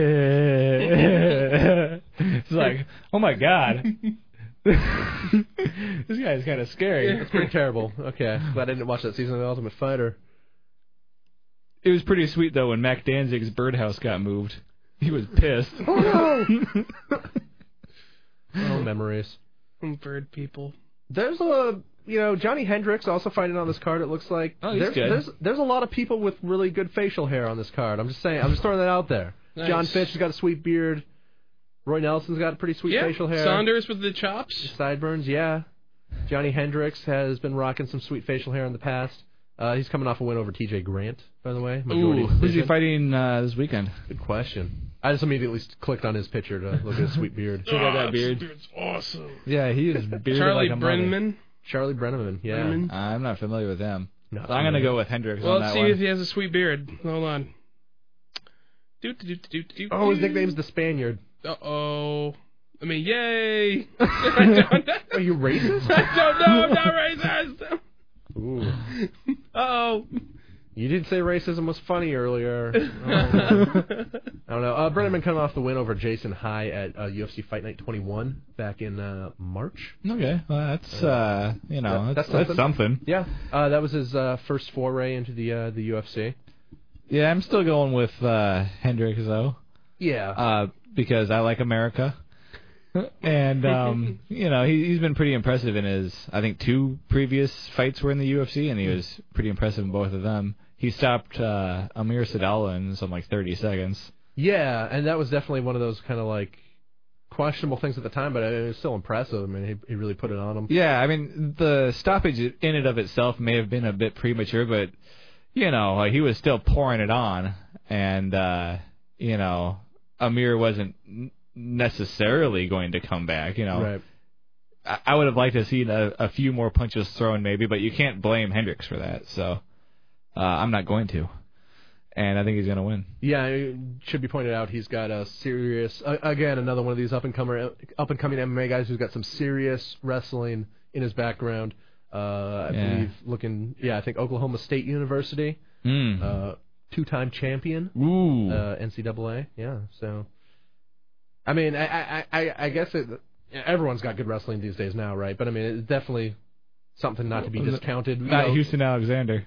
It's like, oh my god, this guy is kind of scary. It's pretty terrible. Okay, glad I didn't watch that season of The Ultimate Fighter. It was pretty sweet though when Mac Danzig's birdhouse got moved. He was pissed. Oh no! Oh, memories. Bird people. There's a, you know, Johnny Hendricks also fighting on this card, it looks like. Oh, he's there's, good. There's, there's a lot of people with really good facial hair on this card. I'm just saying. I'm just throwing that out there. Nice. John Fitch has got a sweet beard. Roy Nelson's got pretty sweet yeah. facial hair. Saunders with the chops. Sideburns, yeah. Johnny Hendricks has been rocking some sweet facial hair in the past. Uh, he's coming off a win over T J Grant, by the way. Ooh, who's he fighting uh, this weekend? Good question. I just immediately clicked on his picture to look at his sweet beard. Check out that beard. It's awesome. Yeah, he is bearded Charlie like a Brenneman. mother. Charlie Brenneman, yeah. Brenneman. I'm not familiar with him. Not so I'm going to familiar. go with Hendricks Well, on let's that see one. if he has a sweet beard. Hold on. Doot, doot, doot, doot, doot, Oh, his nickname's the Spaniard. Uh-oh. I mean, yay. Are you racist? I don't know. I'm not racist. Ooh. Uh-oh. You did say racism was funny earlier. Oh, I don't know. Uh, Brennan coming off the win over Jason High at uh, U F C Fight Night twenty-one back in uh, March. Okay, well that's uh, you know That- that's, that's that's something. Yeah, uh, that was his uh, first foray into the uh, the U F C. Yeah, I'm still going with uh, Hendricks though, Yeah. uh, because I like America, and um, you know he, he's been pretty impressive in his I think two previous fights were in the U F C, and he was pretty impressive in both of them. He stopped uh, Amir Sadallah in something like thirty seconds. Yeah, and that was definitely one of those kind of like questionable things at the time, but it was still impressive. I mean, he, he really put it on him. Yeah, I mean the stoppage in and of itself may have been a bit premature, but you know uh, he was still pouring it on, and uh, you know Amir wasn't necessarily going to come back. You know, Right. I, I would have liked to see a, a few more punches thrown, maybe, but you can't blame Hendricks for that. So uh, I'm not going to, and I think he's going to win. Yeah, it should be pointed out he's got a serious, uh, again, another one of these up and comer, up and coming M M A guys who's got some serious wrestling in his background. Uh, I Yeah. believe looking, yeah, I think Oklahoma State University, Mm. uh, two-time champion, Ooh. uh, N C double A. Yeah, so I mean, I I I, I guess it, everyone's got good wrestling these days now, right? But I mean, it's definitely something not to be discounted. You Not know. Houston Alexander.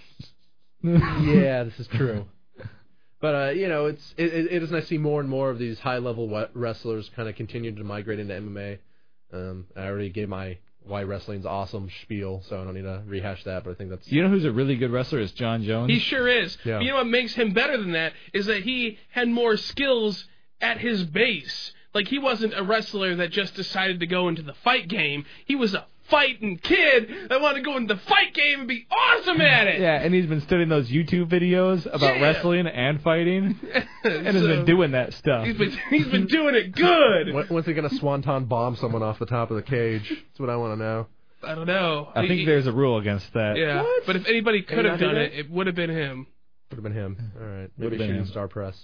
Yeah, this is true. But uh, you know, it's it, it is nice to see more and more of these high-level wrestlers kind of continue to migrate into M M A. Um, I already gave my why wrestling's awesome spiel, so I don't need to rehash that. But I think that's You know who's a really good wrestler is John Jones. He sure is. Yeah. But you know what makes him better than that is that he had more skills at his base. Like, he wasn't a wrestler that just decided to go into the fight game. He was a fighting kid that wanted to go into the fight game and be awesome at it. Yeah, and he's been studying those YouTube videos about Yeah. wrestling and fighting, and has So, been doing that stuff. He's been, he's been doing it good. When- when's he gonna swanton bomb someone off the top of the cage? That's what I want to know. I don't know. I think He- there's a rule against that. Yeah, What? but if anybody Can could he have not do done that? it, it would have been him. Would have been him. All right, maybe Would've been shooting him. star press.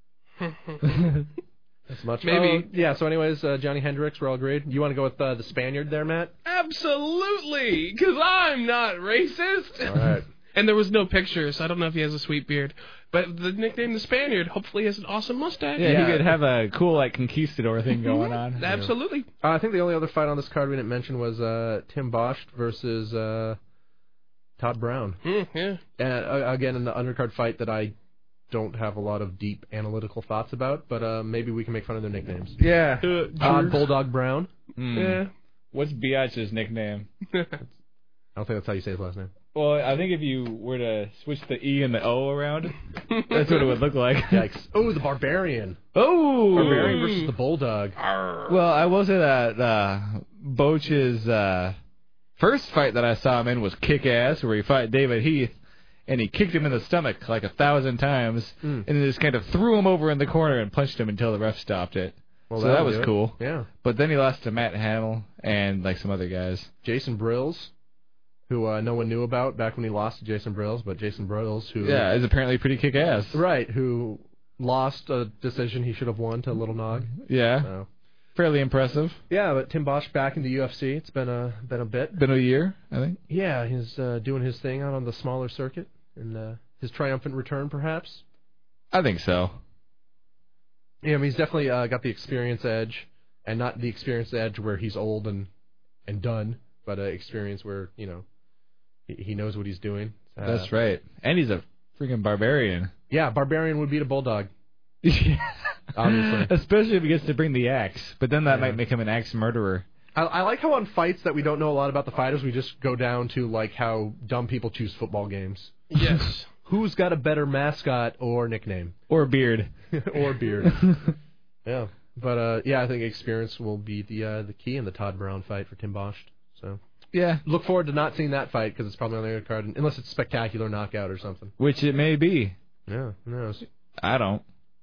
That's much. Maybe. Oh, yeah. So, anyways, uh, Johnny Hendricks, we're all agreed. You want to go with uh, the Spaniard there, Matt? Absolutely, because I'm not racist. All right. And there was no picture, so I don't know if he has a sweet beard. But the nickname the Spaniard hopefully has an awesome mustache. Yeah, Yeah. he could have a cool like conquistador thing going on. Absolutely. Uh, I think the only other fight on this card we didn't mention was uh, Tim Bosch versus uh, Todd Brown. Mm, yeah. And uh, again, in the undercard fight that I don't have a lot of deep analytical thoughts about, but uh, maybe we can make fun of their nicknames. Yeah. Uh, Todd Bulldog Brown. Mm. yeah. What's Biatch's nickname? I don't think that's how you say his last name. Well, I think if you were to switch the E and the O around, that's what it would look like. Yikes. Oh, the Barbarian. Oh! Barbarian versus the Bulldog. Arr. Well, I will say that uh, Boach's uh, first fight that I saw him in was Kick-Ass, where he fought David Heath, and he kicked him in the stomach like a thousand times, Mm. and then just kind of threw him over in the corner and punched him until the ref stopped it. Well, so that'll that was do it. cool. Yeah. But then he lost to Matt Hamill and like some other guys. Jason Brills, who uh, no one knew about back when he lost to Jason Brills, but Jason Brills, who Yeah, is apparently pretty kick-ass. right, who lost a decision he should have won to Little Nog. Yeah, So. fairly impressive. Yeah, but Tim Bosch back in the U F C. It's been a been a bit. Been a year, I think. Yeah, he's uh, doing his thing out on the smaller circuit, and uh, his triumphant return, perhaps. I think so. Yeah, I mean, he's definitely uh, got the experience edge, and not the experience edge where he's old and and done, but uh, experience where you know he, he knows what he's doing. Uh, That's right. And he's a freaking barbarian. Yeah, Barbarian would beat a Bulldog. Yeah. Obviously. Especially if he gets to bring the axe. But then that Yeah. might make him an axe murderer. I, I like how on fights that we don't know a lot about the fighters, we just go down to like how dumb people choose football games. Yes. Who's got a better mascot or nickname Or beard. or beard? Yeah, but uh, yeah, I think experience will be the uh, the key in the Todd Brown fight for Tim Bosch. So Yeah. look forward to not seeing that fight because it's probably on the other card, unless it's spectacular knockout or something. Which it may be. Yeah, who knows? I don't.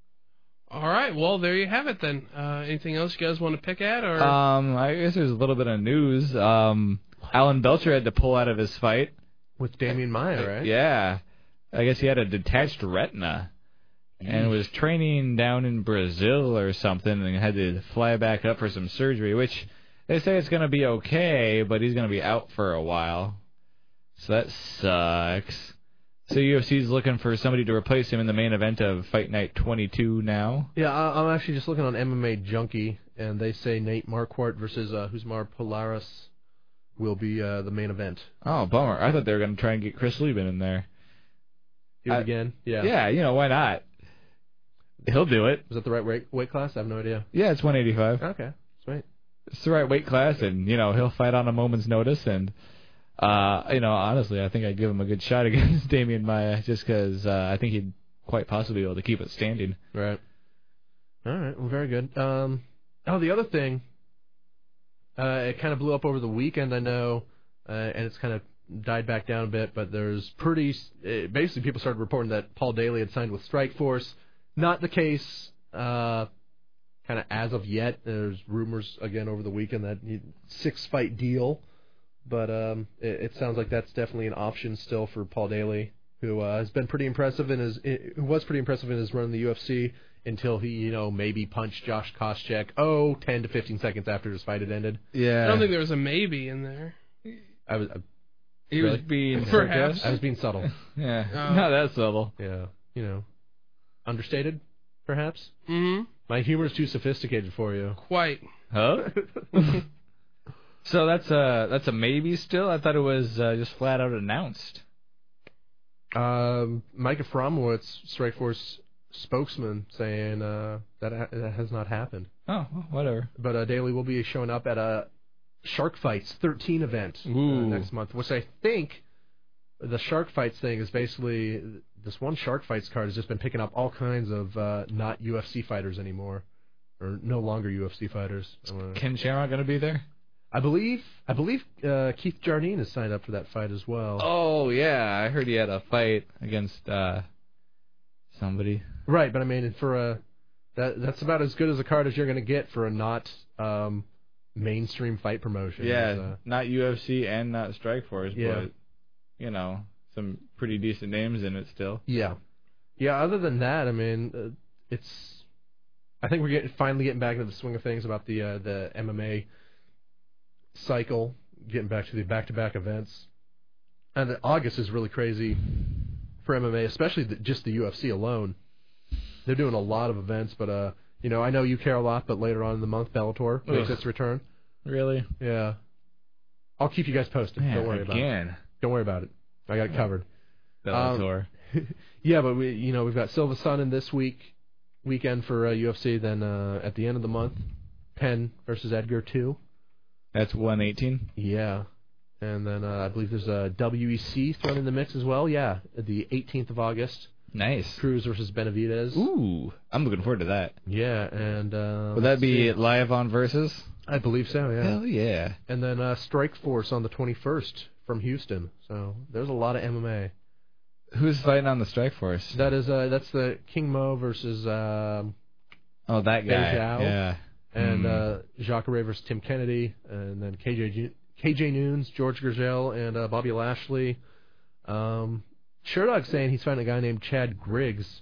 All right. Well, there you have it then. Uh, anything else you guys want to pick at? Or Um, I guess there's a little bit of news. Um, Alan Belcher had to pull out of his fight. With Damian Maya, right? Yeah. I guess he had a detached retina. And was training down in Brazil or something and had to fly back up for some surgery, which they say it's going to be okay, but he's going to be out for a while. So that sucks. So U F C's looking for somebody to replace him in the main event of Fight Night twenty-two now. Yeah, I, I'm actually just looking on M M A Junkie, and they say Nate Marquardt versus uh, Husmar Polaris will be uh, the main event. Oh, bummer. I thought they were going to try and get Chris Lieben in there. Do it I, again? Yeah. Yeah, you know, why not? He'll do it. Is that the right weight, weight class? I have no idea. Yeah, it's one eighty-five. Okay, sweet. It's the right weight class, and, you know, he'll fight on a moment's notice, and, uh, you know, honestly, I think I'd give him a good shot against Damian Maia, just because uh, I think he'd quite possibly be able to keep it standing. Right. All right, well, very good. Um, oh, the other thing, uh, it kind of blew up over the weekend, I know, uh, and it's kind of died back down a bit, but there's pretty, uh, basically people started reporting that Paul Daly had signed with Strikeforce. Not the case, uh, kind of as of yet. There's rumors again over the weekend that he, six-fight deal, but um, it, it sounds like that's definitely an option still for Paul Daly, who uh, has been pretty impressive in his, who was pretty impressive in his run in the U F C until he, you know, maybe punched Josh Koscheck, oh, ten to fifteen seconds after his fight had ended. Yeah. I don't think there was a maybe in there. I was, I, He really? was being... Perhaps. I was being subtle. Yeah, Oh. not that subtle. Yeah, you know, understated, perhaps. Mm-hmm. My humor is too sophisticated for you. Quite. Huh? So that's a, that's a maybe still? I thought it was uh, just flat out announced. Um, Micah Fromowitz, Strikeforce spokesman, saying uh, that, ha- that has not happened. Oh, well, whatever. But uh, Daly will be showing up at a Shark Fights thirteen event uh, Ooh. next month, which I think the Shark Fights thing is basically this one Shark Fights card has just been picking up all kinds of uh, not U F C fighters anymore, or no longer U F C fighters. Uh, Ken Shamrock going to be there? I believe I believe uh, Keith Jardine has signed up for that fight as well. Oh, yeah. I heard he had a fight against uh, somebody. Right, but I mean, for a that that's about as good as a card as you're going to get for a not um, mainstream fight promotion. Yeah, uh, not U F C and not Strikeforce, Yeah. but, you know, some pretty decent names in it still. yeah, yeah. Other than that, I mean, uh, it's. I think we're getting finally getting back into the swing of things about the uh, the M M A cycle, getting back to the back-to-back events, and the August is really crazy for M M A, especially the, just the U F C alone. They're doing a lot of events, but uh, you know, I know you care a lot, but later on in the month, Bellator makes Ugh. its return. Really? Yeah, I'll keep you guys posted. Man, Don't worry about it. again. Don't worry about it. I got it covered. Bellator. Um, yeah, but we, you know, we've got Silva Sonnen this week, weekend for uh, U F C. Then uh, at the end of the month, Penn versus Edgar two. That's one eighteen? Yeah, and then uh, I believe there's a W E C thrown in the mix as well. Yeah, the eighteenth of August. Nice. Cruz versus Benavidez. Ooh, I'm looking forward to that. Yeah, and uh, Would that let's be see. live on Versus? I believe so. Yeah. Hell yeah. And then uh, Strike Force on the twenty-first from Houston. So there's a lot of M M A. Who's fighting on the Strikeforce? That is uh, that's the King Mo versus um, Oh, that guy. Beijao. Yeah. and Hmm. uh, Jacare versus Tim Kennedy, and then K J Ju- K J Nunes, George Gurgel, and uh, Bobby Lashley. Um, Sherdog's saying he's fighting a guy named Chad Griggs,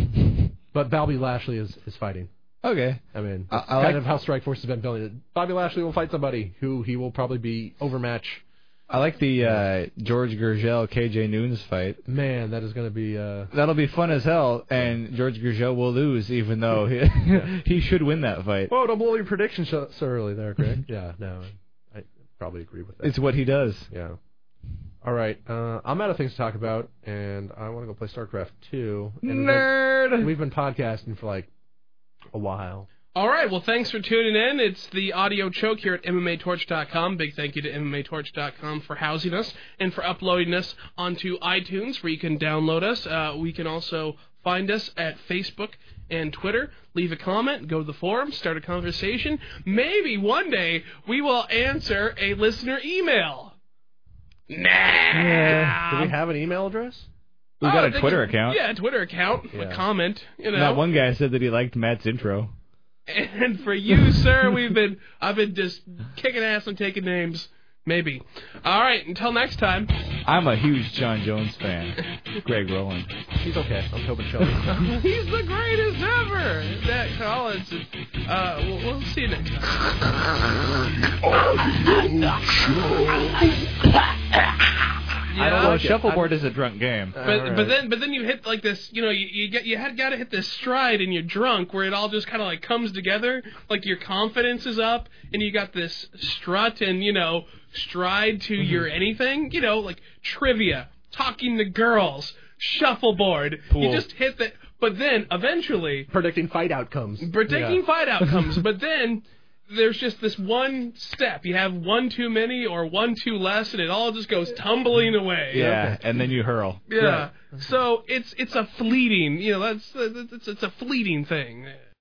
but Bobby Lashley is, is fighting. Okay. I mean, I- that's I kind like- of how Strikeforce has been building it. Bobby Lashley will fight somebody who he will probably be overmatch. I like the uh, George Gurgel K J Nunes fight. Man, that is going to be. Uh, That'll be fun as hell, and George Gurgel will lose, even though he, he should win that fight. Whoa! Don't blow your prediction so, so early there, Craig. yeah, no, I probably agree with that. It's what he does. Yeah. All right. Uh, I'm out of things to talk about, and I want to go play StarCraft two. And we've been- Nerd! We've been podcasting for like a while. All right, well, thanks for tuning in. It's the Audio Choke here at M M A Torch dot com. Big thank you to M M A Torch dot com for housing us and for uploading us onto iTunes, where you can download us. Uh, we can also find us at Facebook and Twitter. Leave a comment, go to the forum, start a conversation. Maybe one day we will answer a listener email. Nah. Do we have an email address? We've got Oh, a they Twitter can- account. Yeah, a Twitter account. Yeah. A comment, you know. That one guy said that he liked Matt's intro. And for you, sir, we've been I've been just kicking ass and taking names. Maybe. All right, until next time. I'm a huge John Jones fan. Greg Rowland. He's okay. I'm hoping Shelby. He's the greatest ever. That Collins. Uh, we'll, we'll see you next time. Yeah. I don't know. like it. Shuffleboard is a drunk game. But All right. but then but then you hit like this, you know, you you get you had got to hit this stride and you're drunk where it all just kind of like comes together, like your confidence is up and you got this strut and you know stride to Mm-hmm. your anything, you know, like trivia, talking to girls, shuffleboard. Pool. You just hit that, but then eventually predicting fight outcomes. predicting Yeah. fight outcomes, but then. There's just this one step. You have one too many or one too less, and it all just goes tumbling away. Yeah, and then you hurl. Yeah. Right. So it's it's a fleeting, you know, that's it's it's a fleeting thing.